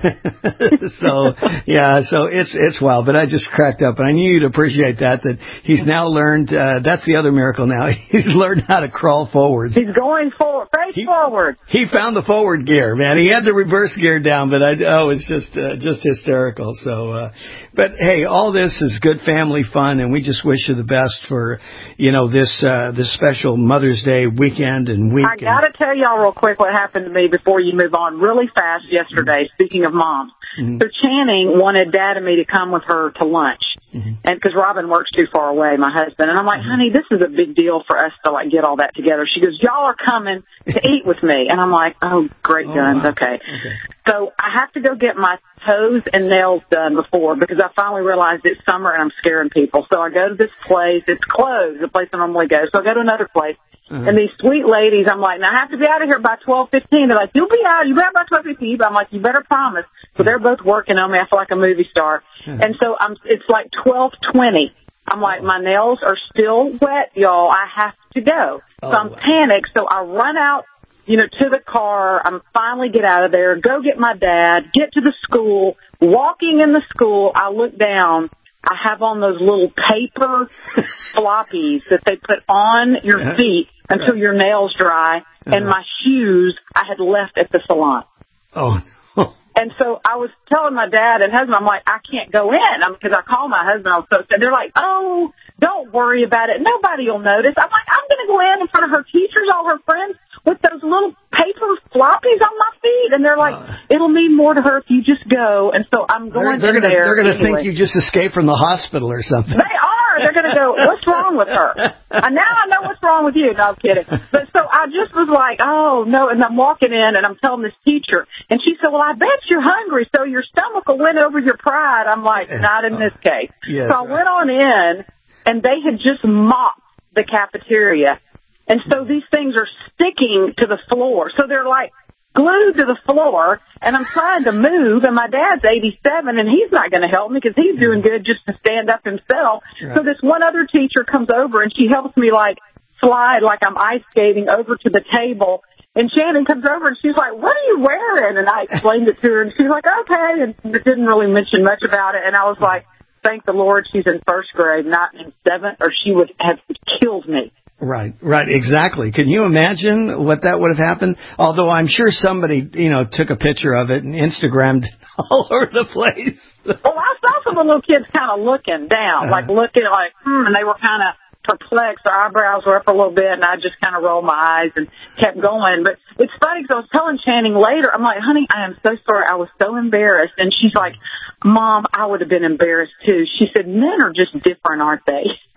So yeah, so it's it's wild. But I just cracked up, and I knew you'd appreciate that. That he's now learned. Uh, that's the other miracle now. He's learned how to crawl forwards. He's going forward, face he, forward. He found the forward gear, man. He had the reverse gear down, but I oh, it's just uh, just hysterical. So, uh, but hey, all this is good family fun, and we just wish you the best for you know this uh, this special Mother's Day weekend and week. I gotta tell y'all real quick what happened to me before you move on, really fast yesterday. Mm-hmm. Speaking of moms, mm-hmm. so Channing wanted Dad and me to come with her to lunch, mm-hmm. and because Robin works too far away, my husband, and I'm like, mm-hmm. honey, this is a big deal for us to like get all that together. She goes, y'all are coming to eat with me, and I'm like, oh, great oh, guns, wow. okay. okay. So I have to go get my toes and nails done before because I finally realized it's summer and I'm scaring people. So I go to this place. It's closed, the place I normally go. So I go to another place. Uh-huh. And these sweet ladies, I'm like, now I have to be out of here by twelve fifteen. They're like, you'll be out. You'll be out by twelve fifteen. I'm like, you better promise. So they're both working on me. I feel like a movie star. Uh-huh. And so I'm, it's like twelve twenty. I'm like, my nails are still wet, y'all. I have to go. Oh, so I'm wow. panicked. So I run out, you know, to the car. I'm finally get out of there, go get my dad, get to the school. Walking in the school, I look down. I have on those little paper floppies that they put on your yeah. feet until your nails dry. Uh-huh. And my shoes I had left at the salon. Oh, And so I was telling my dad and husband, I'm like, I can't go in. I'm because I called my husband. I was so sad. They're like, oh, don't worry about it. Nobody will notice. I'm like, I'm going to go in in front of her teachers, all her friends, with those little paper floppies on my feet. And they're like, uh, it'll mean more to her if you just go. And so I'm going they're, they're in gonna, there. They're going to anyway. think you just escaped from the hospital or something. They are. They're going to go, what's wrong with her? And now I know what's wrong with you. No, I'm kidding. But so I just was like, oh, no. And I'm walking in and I'm telling this teacher. And she said, well, I bet you're hungry, so your stomach will win over your pride. I'm like, not in this case. Yes, so I went on in, and they had just mopped the cafeteria. And so these things are sticking to the floor. So they're like glued to the floor, and I'm trying to move, and my dad's eighty-seven, and he's not going to help me because he's doing good just to stand up himself. Right. So this one other teacher comes over, and she helps me, like, slide like I'm ice skating over to the table. And Shannon comes over, and she's like, what are you wearing? And I explained it to her, and she's like, okay, and didn't really mention much about it. And I was like, thank the Lord she's in first grade, not in seventh, or she would have killed me. Right, right, exactly. Can you imagine what that would have happened? Although I'm sure somebody, you know, took a picture of it and Instagrammed all over the place. Well, I saw some of the little kids kind of looking down, uh-huh. like looking like, hmm, and they were kind of perplexed. Their eyebrows were up a little bit, and I just kind of rolled my eyes and kept going. But it's funny because I was telling Channing later, I'm like, honey, I am so sorry. I was so embarrassed. And she's like, Mom, I would have been embarrassed too. She said, men are just different, aren't they?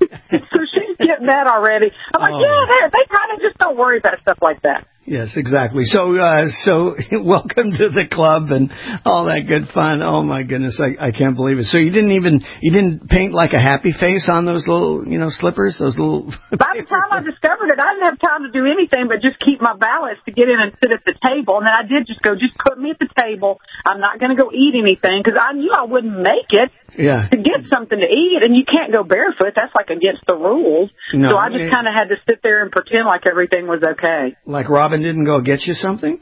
So she's getting that already. I'm like, Oh. yeah, they, they kind of just don't worry about stuff like that. Yes, exactly. So, uh, so welcome to the club and all that good fun. Oh my goodness, I, I can't believe it. So you didn't even you didn't paint like a happy face on those little you know slippers, those little. By the time I discovered it, I didn't have time to do anything but just keep my balance to get in and sit at the table. And then I did just go, just put me at the table. I'm not going to go eat anything because I knew I wouldn't make it. Yeah. To get something to eat, and you can't go barefoot. That's like against the rules. No, so I just it- kind of had to sit there and pretend like everything was okay. Like Robin didn't go get you something?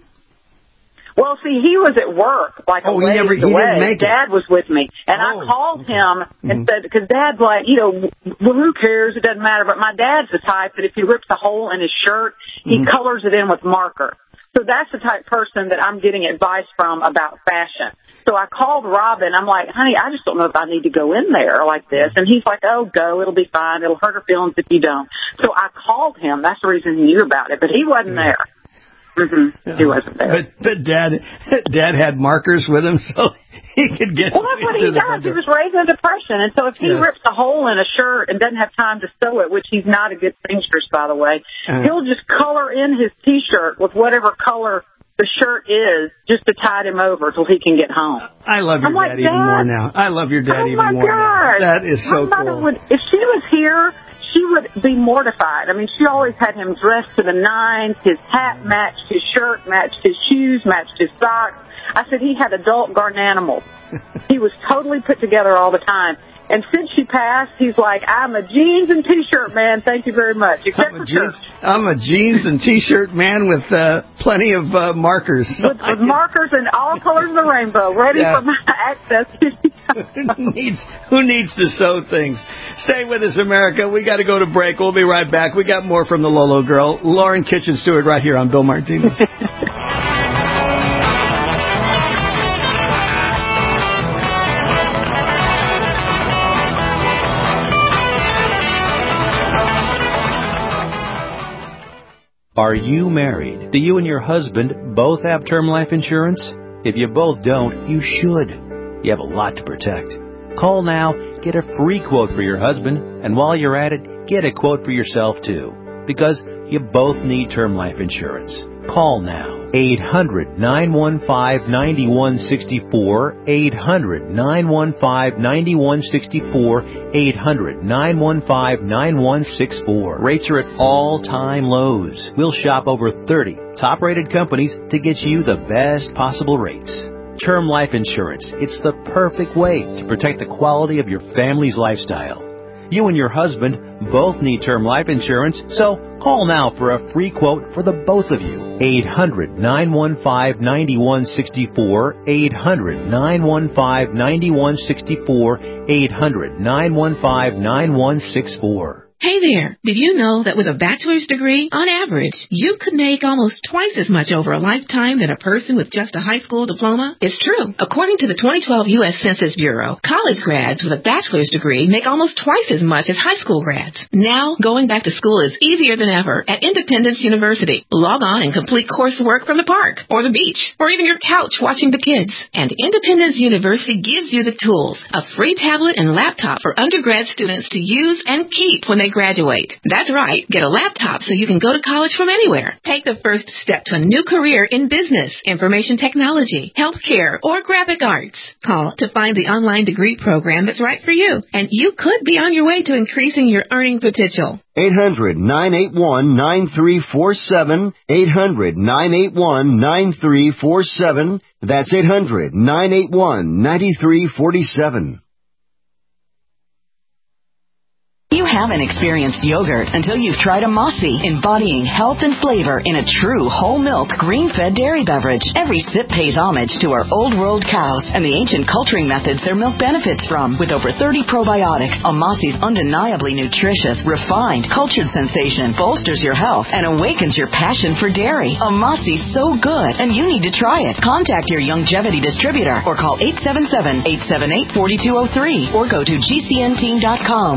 Well, see, he was at work, like Oh, a he ways never- he away. didn't make it. Dad was with me, and Oh, I called him and Mhm. said, because Dad's like, you know, well, who cares? It doesn't matter. But my dad's the type that if he rips a hole in his shirt, he Mhm. colors it in with marker. So that's the type of person that I'm getting advice from about fashion. So I called Robin. I'm like, honey, I just don't know if I need to go in there like this. And he's like, oh, go. It'll be fine. It'll hurt her feelings if you don't. So I called him. That's the reason he knew about it. But he wasn't there. Mm-hmm. He wasn't there. But, but Dad, Dad had markers with him, so he could get. Well, that's what he into the does. He bedroom. was raised in a depression. And so if he Yes. rips a hole in a shirt and doesn't have time to sew it, which he's not a good seamstress, by the way, Uh-huh. he'll just color in his T-shirt with whatever color the shirt is just to tide him over till he can get home. I love your I'm like, dad even Dad? more now. I love your dad Oh, even my more now. gosh. That is so My mother cool. would, if she was here, she would be mortified. I mean, she always had him dressed to the nines. His hat matched his shirt, matched his shoes, matched his socks. I said he had adult garden animals. He was totally put together all the time. And since she passed, he's like, I'm a jeans and T-shirt man. Thank you very much. Except I'm a, for jeans, church. I'm a jeans and T-shirt man with uh, plenty of uh, markers. With, with markers and all colors of the rainbow, ready Yeah. for my access. who needs who needs to sew things? Stay with us, America. We got to go to break. We'll be right back. We got more from the Lolo Girl, Lauren Kitchen Stewart, right here on Bill Martinez. Are you married? Do you and your husband both have term life insurance? If you both don't, you should. You have a lot to protect. Call now, get a free quote for your husband, and while you're at it, get a quote for yourself too. Because you both need term life insurance. Call now. eight hundred, nine one five, nine one six four. eight hundred, nine one five, nine one six four. eight hundred, nine one five, nine one six four. Rates are at all-time lows. We'll shop over thirty top-rated companies to get you the best possible rates. Term life insurance. It's the perfect way to protect the quality of your family's lifestyle. You and your husband both need term life insurance, so call now for a free quote for the both of you. eight hundred, nine one five, nine one six four. eight hundred, nine one five, nine one six four. eight hundred, nine one five, nine one six four. Hey there, did you know that with a bachelor's degree, on average, you could make almost twice as much over a lifetime than a person with just a high school diploma? It's true. According to the twenty twelve U S Census Bureau, college grads with a bachelor's degree make almost twice as much as high school grads. Now, going back to school is easier than ever at Independence University. Log on and complete coursework from the park, or the beach, or even your couch watching the kids. And Independence University gives you the tools, a free tablet and laptop for undergrad students to use and keep when they graduate. That's right. Get a laptop so you can go to college from anywhere. Take the first step to a new career in business, information technology, healthcare, or graphic arts. Call to find the online degree program that's right for you, and you could be on your way to increasing your earning potential. eight hundred, nine eight one, nine three four seven. eight hundred, nine eight one, nine three four seven. That's eight hundred, nine eight one, nine three four seven. You haven't experienced yogurt until you've tried a Mossy, embodying health and flavor in a true whole milk, green-fed dairy beverage. Every sip pays homage to our old world cows and the ancient culturing methods their milk benefits from. With over thirty probiotics, a Mossy's undeniably nutritious, refined, cultured sensation bolsters your health and awakens your passion for dairy. A Mossy's so good, and you need to try it. Contact your Youngevity distributor or call eight seven seven, eight seven eight, four two zero three or go to G C N team dot com.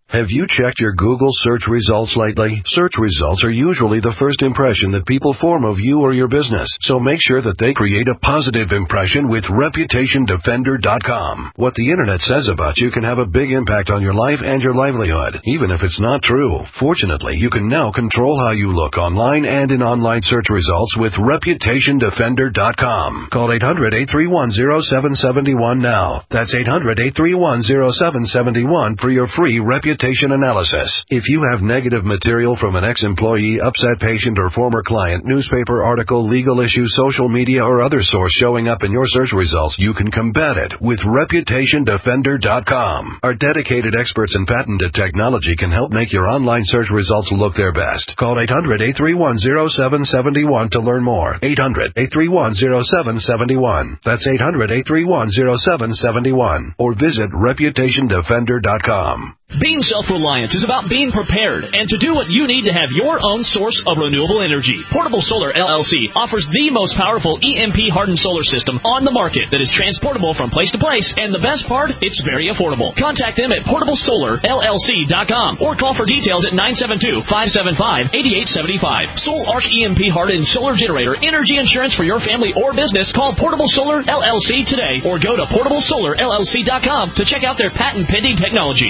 Have you checked your Google search results lately? Search results are usually the first impression that people form of you or your business, so make sure that they create a positive impression with Reputation Defender dot com. What the Internet says about you can have a big impact on your life and your livelihood, even if it's not true. Fortunately, you can now control how you look online and in online search results with Reputation Defender dot com. Call eight hundred, eight three one, zero seven seven one now. That's eight hundred, eight three one, zero seven seven one for your free reputation analysis. If you have negative material from an ex-employee, upset patient, or former client, newspaper article, legal issue, social media, or other source showing up in your search results, you can combat it with Reputation Defender dot com. Our dedicated experts in patented technology can help make your online search results look their best. Call eight hundred, eight three one, zero seven seven one to learn more. eight hundred, eight three one, zero seven seven one. That's eight hundred, eight three one, zero seven seven one. Or visit Reputation Defender dot com. Being self-reliant is about being prepared and to do what you need to have your own source of renewable energy. Portable Solar L L C offers the most powerful E M P-hardened solar system on the market that is transportable from place to place, and the best part, it's very affordable. Contact them at portable solar L L C dot com or call for details at nine seven two, five seven five, eight eight seven five. Soul Arc E M P-hardened solar generator energy insurance for your family or business. Call Portable Solar L L C today or go to portable solar L L C dot com to check out their patent-pending technology.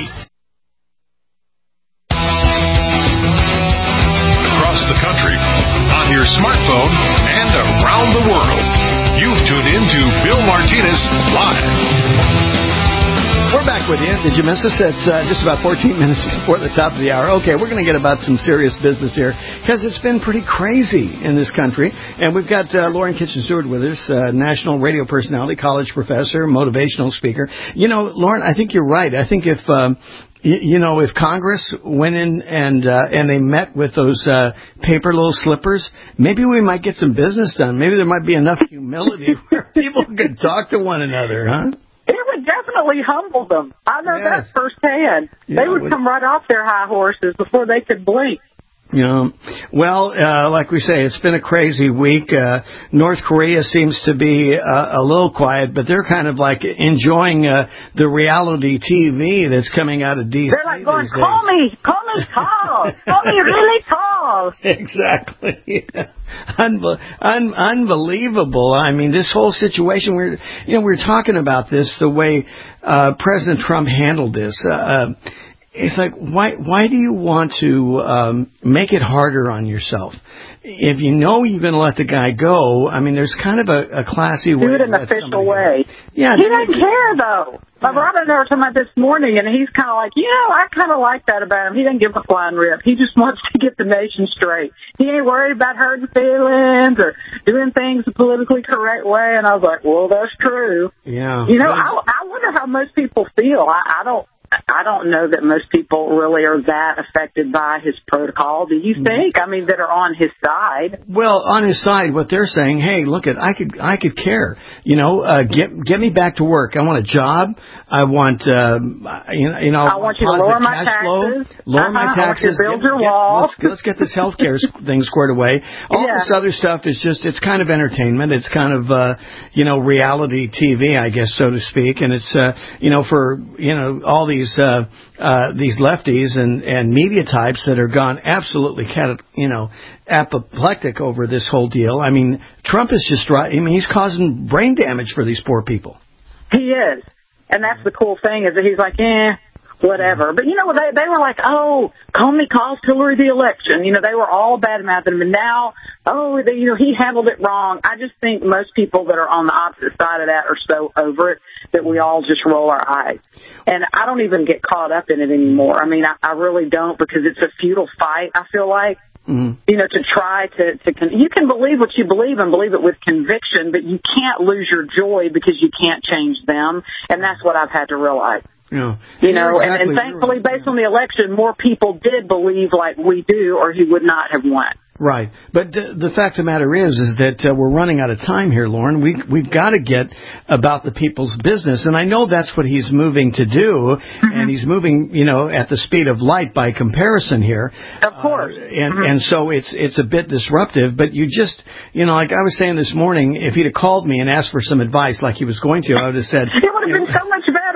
The country, on your smartphone, and around the world. You've tuned in to Bill Martinez Live. We're back with you. Did you miss us? It's uh, just about fourteen minutes before the top of the hour. Okay, we're going to get about some serious business here because it's been pretty crazy in this country. And we've got uh, Lauren Kitchen Stewart with us, uh, national radio personality, college professor, motivational speaker. You know, Lauren, I think you're right. I think if... Um, You know, if Congress went in and uh, and they met with those uh, paper little slippers, maybe we might get some business done. Maybe there might be enough humility where people could talk to one another, huh? It would definitely humble them. I know Yes. that firsthand. Yeah, they would, would come right off their high horses before they could blink. You know, well, uh, like we say, it's been a crazy week. Uh, North Korea seems to be uh, a little quiet, but they're kind of like enjoying uh, the reality T V that's coming out of D C. They're like going, these call days. me, call me tall, call me really tall. Exactly. Unbe- un- unbelievable. I mean, this whole situation, we're, you know, we we're talking about this, the way uh, President Trump handled this. Uh, It's like, why why do you want to um, make it harder on yourself? If you know you're going to let the guy go, I mean, there's kind of a, a classy way. Do it in to an let official somebody way. go. Yeah, he do doesn't it- care, though. My brother and I were talking about this morning, and he's kind of like, you know, I kind of like that about him. He doesn't give a flying rip. He just wants to get the nation straight. He ain't worried about hurting feelings or doing things the politically correct way. And I was like, well, that's true. Yeah. You know, I, I wonder how most people feel. I, I don't. I don't know that most people really are that affected by his protocol. Do you think? I mean, that are on his side. Well, on his side, what they're saying, hey, look, it, I could, I could care. You know, uh, get, get me back to work. I want a job. I want, uh, you know, you know, I want you to lower my cash flow, taxes. lower my Uh-huh. taxes. I want you to build get, your get, wall. Let's, let's get this health care thing squared away. All Yeah. this other stuff is just, it's kind of entertainment. It's kind of, uh, you know, reality T V, I guess, so to speak. And it's, uh, you know, for, you know, all these, uh, uh, these lefties and, and media types that are gone absolutely, cat- you know, apoplectic over this whole deal. I mean, Trump is just right. I mean, he's causing brain damage for these poor people. He is. And that's the cool thing is that he's like, eh, whatever. But, you know, they they were like, oh, Comey cost Hillary the election. You know, they were all bad-mouthing him. And now, oh, they, you know, he handled it wrong. I just think most people that are on the opposite side of that are so over it that we all just roll our eyes. And I don't even get caught up in it anymore. I mean, I, I really don't because it's a futile fight, I feel like. Mm-hmm. You know, to try to, to, con- you can believe what you believe and believe it with conviction, but you can't lose your joy because you can't change them. And that's what I've had to realize. Yeah. You know, Exactly. and, and thankfully, based on the election, more people did believe like we do, or he would not have won. Right. But the, the fact of the matter is, is that uh, we're running out of time here, Lauren. We, we've got to get about the people's business. And I know that's what he's moving to do. Mm-hmm. And he's moving, you know, at the speed of light by comparison here. Of course. Uh, and, mm-hmm. and so it's, it's a bit disruptive. But you just, you know, like I was saying this morning, if he'd have called me and asked for some advice like he was going to, I would have said. It would have been so much better.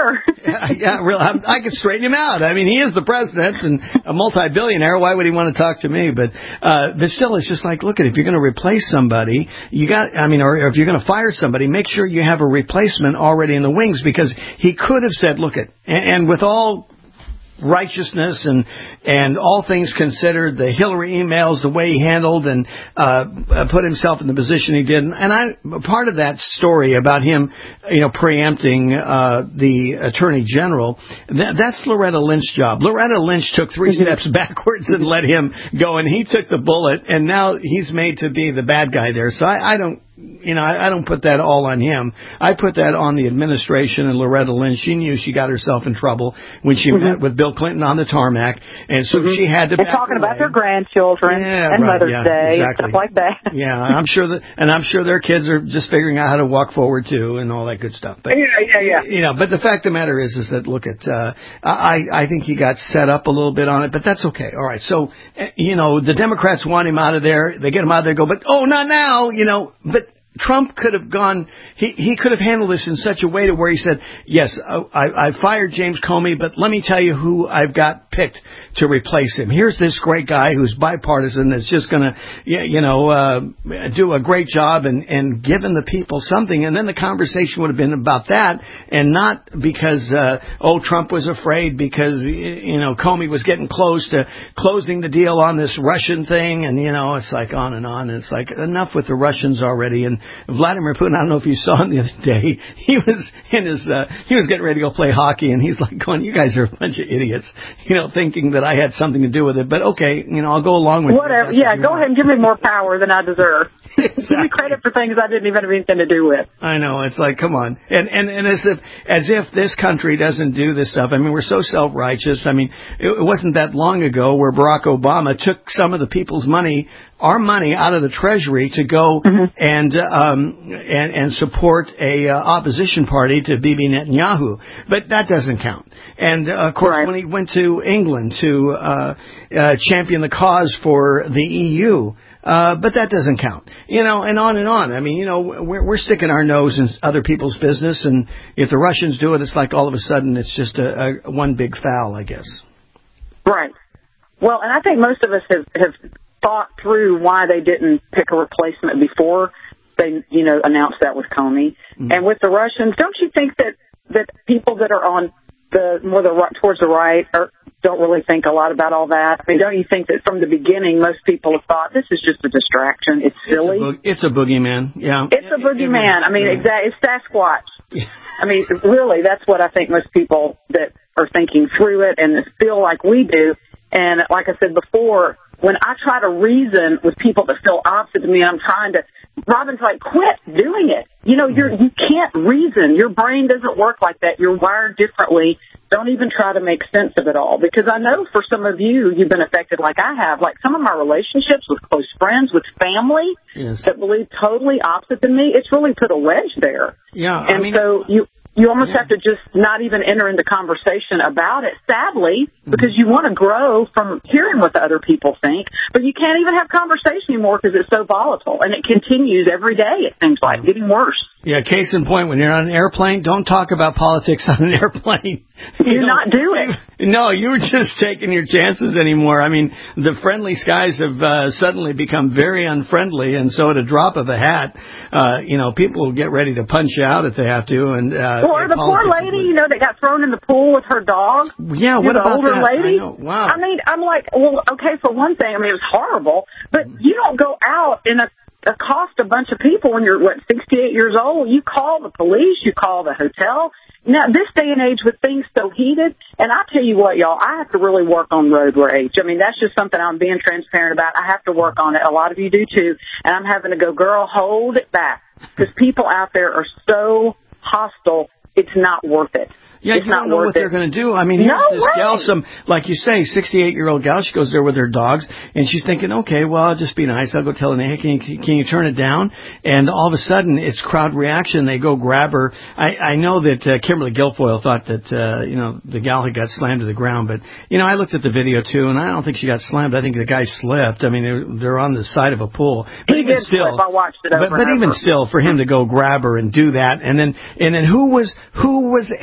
better. yeah, yeah, really, I, I could straighten him out. I mean, he is the president and a multi-billionaire. Why would he want to talk to me? But, uh, but still, it's just like, look at, if you're going to replace somebody, you got, I mean, or if you're going to fire somebody, make sure you have a replacement already in the wings, because he could have said, look at, and, and with all righteousness and and all things considered, the Hillary emails, the way he handled and uh put himself in the position he did, and I part of that story about him, you know, preempting uh the Attorney General, that, that's Loretta Lynch's job. Loretta Lynch took three steps backwards and let him go, and he took the bullet, and now he's made to be the bad guy there. So I, I don't. You know, I, I don't put that all on him. I put that on the administration and Loretta Lynch. She knew she got herself in trouble when she mm-hmm. met with Bill Clinton on the tarmac, and so mm-hmm. she had to. And back talking away. about their grandchildren yeah, and right, Mother's yeah, Day, exactly. stuff like that. Yeah, I'm sure that, and I'm sure their kids are just figuring out how to walk forward too, and all that good stuff. But, yeah, yeah, yeah. You know, but the fact of the matter is, is that look at, uh, I, I think he got set up a little bit on it, but that's okay. All right, so you know, the Democrats want him out of there. They get him out of there. Go, but oh, not now. You know, but. Trump could have gone, he, he could have handled this in such a way to where he said, yes, I, I fired James Comey, but let me tell you who I've got picked to replace him. Here's this great guy who's bipartisan that's just going to, you know, uh, do a great job and, and giving the people something. And then the conversation would have been about that and not because, uh, oh, Trump was afraid because, you know, Comey was getting close to closing the deal on this Russian thing. And, you know, it's like on and on. And it's like enough with the Russians already. And Vladimir Putin, I don't know if you saw him the other day, he was in his, uh, he was getting ready to go play hockey, and he's like going, you guys are a bunch of idiots, you know, thinking that I had something to do with it. But okay, you know, I'll go along with whatever. You. Yeah, what go want. ahead and give me more power than I deserve. Exactly. Give me credit for things I didn't even have anything to do with. I know, it's like, come on. And, and, and as if, as if this country doesn't do this stuff. I mean, we're so self-righteous. I mean, it, it wasn't that long ago where Barack Obama took some of the people's money, our money, out of the Treasury to go mm-hmm. and, um, and, and support a uh, opposition party to Bibi Netanyahu. But that doesn't count. And, uh, of course, right. when he went to England to, uh, uh, champion the cause for the E U, Uh, but that doesn't count, you know, and on and on. I mean, you know, we're, we're sticking our nose in other people's business, and if the Russians do it, it's like all of a sudden it's just a, a one big foul, I guess. Right. Well, and I think most of us have, have thought through why they didn't pick a replacement before they, you know, announced that with Comey. Mm-hmm. And with the Russians, don't you think that, that people that are on the more the towards the right are, don't really think a lot about all that? I mean, don't you think that from the beginning most people have thought this is just a distraction? It's silly. It's a, bo- it's a boogeyman. Yeah. It's a boogeyman. I mean, yeah. exactly. It's Sasquatch. Yeah. I mean, really, that's what I think most people that are thinking through it and feel like we do. And like I said before, when I try to reason with people that feel opposite to me, I'm trying to, Robin's like, quit doing it. You know, you're, you can't reason. Your brain doesn't work like that. You're wired differently. Don't even try to make sense of it all. Because I know for some of you, you've been affected like I have. Like some of my relationships with close friends, with family yes. that believe totally opposite than me, it's really put a wedge there. Yeah. And I mean, so you, You almost yeah. have to just not even enter into conversation about it, sadly, because you want to grow from hearing what the other people think, but you can't even have conversation anymore because it's so volatile, and it continues every day, it seems like, getting worse. Yeah, case in point, when you're on an airplane, don't talk about politics on an airplane. You You're know, not do it. No, you were just taking your chances anymore. I mean, the friendly skies have uh, suddenly become very unfriendly, and so at a drop of a hat, uh, you know, people will get ready to punch you out if they have to. And uh, Or the poor lady, you know, that got thrown in the pool with her dog. Yeah, what the about older that? lady? I know. Wow. I mean, I'm like, well, okay, for one thing, I mean, it was horrible, but you don't go out in a accost a bunch of people when you're, what, sixty-eight years old. You call the police, you call the hotel. Now, this day and age with things so heated, and I tell you what, y'all, I have to really work on road rage. I mean, that's just something I'm being transparent about. I have to work on it. A lot of you do too, and I'm having to go, girl, hold it back, because people out there are so hostile, it's not worth it. Yeah, it's you don't know what they're going to do. I mean, here's no this way. gal, some, like you say, sixty-eight-year-old gal, she goes there with her dogs, and she's thinking, okay, well, I'll just be nice. I'll go tell her, hey, can you, can you turn it down? And all of a sudden, it's crowd reaction. They go grab her. I, I know that uh, Kimberly Guilfoyle thought that, uh, you know, the gal had got slammed to the ground, but, you know, I looked at the video, too, and I don't think she got slammed. I think the guy slipped. I mean, they're, they're on the side of a pool. But he even did still, slip. I watched it over But, but and even over. still, for him to go grab her and do that, and then, and then who was, who was egging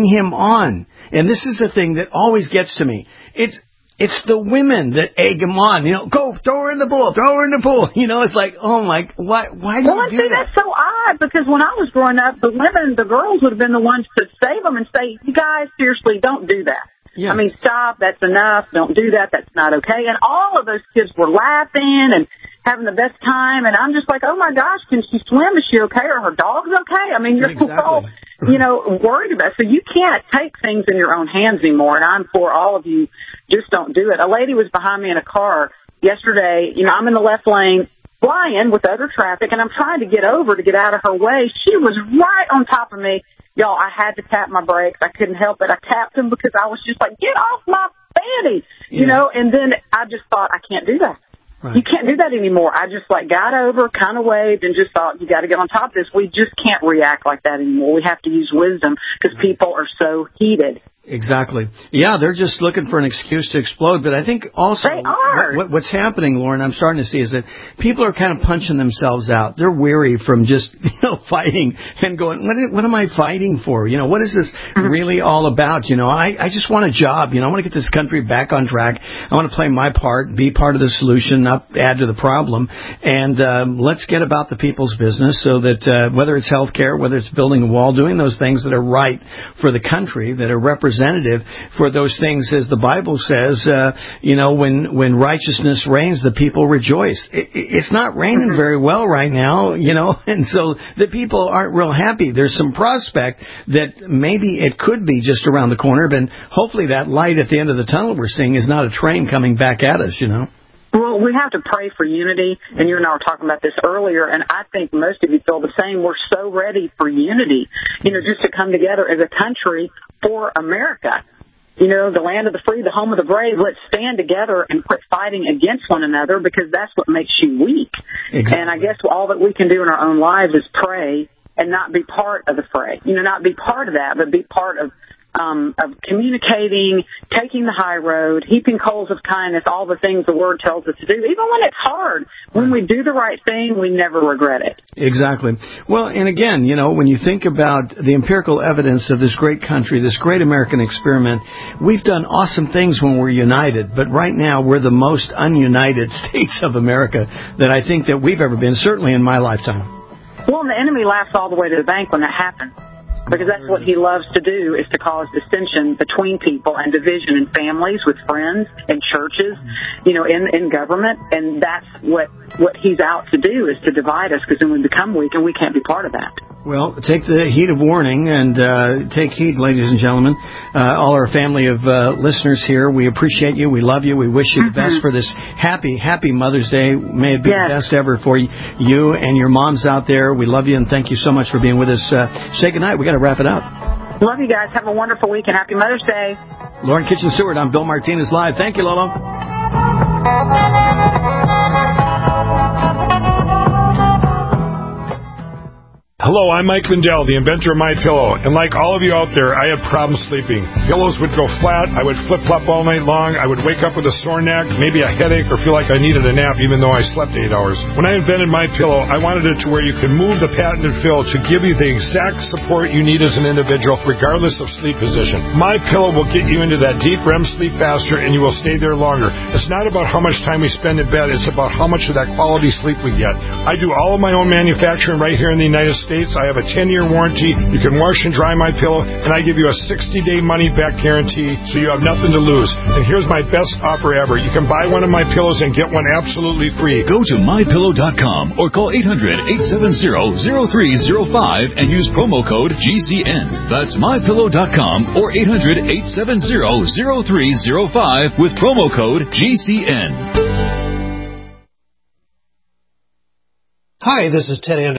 him on. And this is the thing that always gets to me. It's It's the women that egg him on. You know, go, throw her in the pool, throw her in the pool. You know, it's like, oh, my, why, why do well, you do see, that? That's so odd, because when I was growing up, the women, the girls would have been the ones to save them and say, you guys, seriously, don't do that. Yes. I mean, stop, that's enough, don't do that, that's not okay. And all of those kids were laughing and having the best time, and I'm just like, oh, my gosh, can she swim? Is she okay? Are her dogs okay? I mean, you're exactly. all, you know, worried about it. So you can't take things in your own hands anymore, and I'm for all of you, just don't do it. A lady was behind me in a car yesterday. You know, I'm in the left lane flying with other traffic, and I'm trying to get over to get out of her way. She was right on top of me. Y'all, I had to tap my brakes. I couldn't help it. I tapped them because I was just like, get off my fanny, you yeah. know, and then I just thought, I can't do that. Right. You can't do that anymore. I just like got over, kind of waved, and just thought, you got to get on top of this. We just can't react like that anymore. We have to use wisdom because people are so heated. Exactly. Yeah, they're just looking for an excuse to explode. But I think also they are. What, what's happening, Lauren, I'm starting to see is that people are kind of punching themselves out. They're weary from just, you know, fighting and going, what, is, what am I fighting for? You know, what is this really all about? You know, I, I just want a job. You know, I want to get this country back on track. I want to play my part, be part of the solution, not add to the problem. And um, let's get about the people's business so that uh, whether it's health care, whether it's building a wall, doing those things that are right for the country, that are representative for those things, as the Bible says, uh, you know, when, when righteousness reigns, the people rejoice. It, it's not raining very well right now, you know, and so the people aren't real happy. There's some prospect that maybe it could be just around the corner, but hopefully that light at the end of the tunnel we're seeing is not a train coming back at us, you know. Well, we have to pray for unity, and you and I were talking about this earlier, and I think most of you feel the same. We're so ready for unity, you know, just to come together as a country for America. You know, the land of the free, the home of the brave. Let's stand together and quit fighting against one another, because that's what makes you weak. Exactly. And I guess all that we can do in our own lives is pray and not be part of the fray. You know, not be part of that, but be part of Um, of communicating, taking the high road, heaping coals of kindness, all the things the Word tells us to do. Even when it's hard, when we do the right thing, we never regret it. Exactly. Well, and again, you know, when you think about the empirical evidence of this great country, this great American experiment, we've done awesome things when we're united, but right now we're the most ununited states of America that I think that we've ever been, certainly in my lifetime. Well, and the enemy laughs all the way to the bank when that happens. Because that's what he loves to do, is to cause dissension between people and division in families, with friends, and churches, you know, in, in government. And that's what, what he's out to do, is to divide us, because then we become weak and we can't be part of that. Well, take the heed of warning, and uh, take heed, ladies and gentlemen. Uh, all our family of uh, listeners here, we appreciate you. We love you. We wish you mm-hmm. the best for this happy, happy Mother's Day. May it be yes. the best ever for you and your moms out there. We love you, and thank you so much for being with us. Uh, say goodnight. We got to wrap it up. Love you guys. Have a wonderful week, and happy Mother's Day. Lauren Kitchen Stewart, I'm Bill Martinez Live. Thank you, Lolo. Hello, I'm Mike Lindell, the inventor of MyPillow, and like all of you out there, I had problems sleeping. Pillows would go flat, I would flip-flop all night long, I would wake up with a sore neck, maybe a headache, or feel like I needed a nap even though I slept eight hours. When I invented MyPillow, I wanted it to where you could move the patented fill to give you the exact support you need as an individual, regardless of sleep position. MyPillow will get you into that deep R E M sleep faster, and you will stay there longer. It's not about how much time we spend in bed, it's about how much of that quality sleep we get. I do all of my own manufacturing right here in the United States. I have a ten-year warranty. You can wash and dry my pillow, and I give you a sixty-day money-back guarantee, so you have nothing to lose. And here's my best offer ever. You can buy one of my pillows and get one absolutely free. Go to my pillow dot com or call eight hundred, eight seven zero, zero three zero five and use promo code G C N. That's my pillow dot com or eight hundred, eight seven zero, zero three zero five with promo code G C N. Hi, this is Ted Anderson.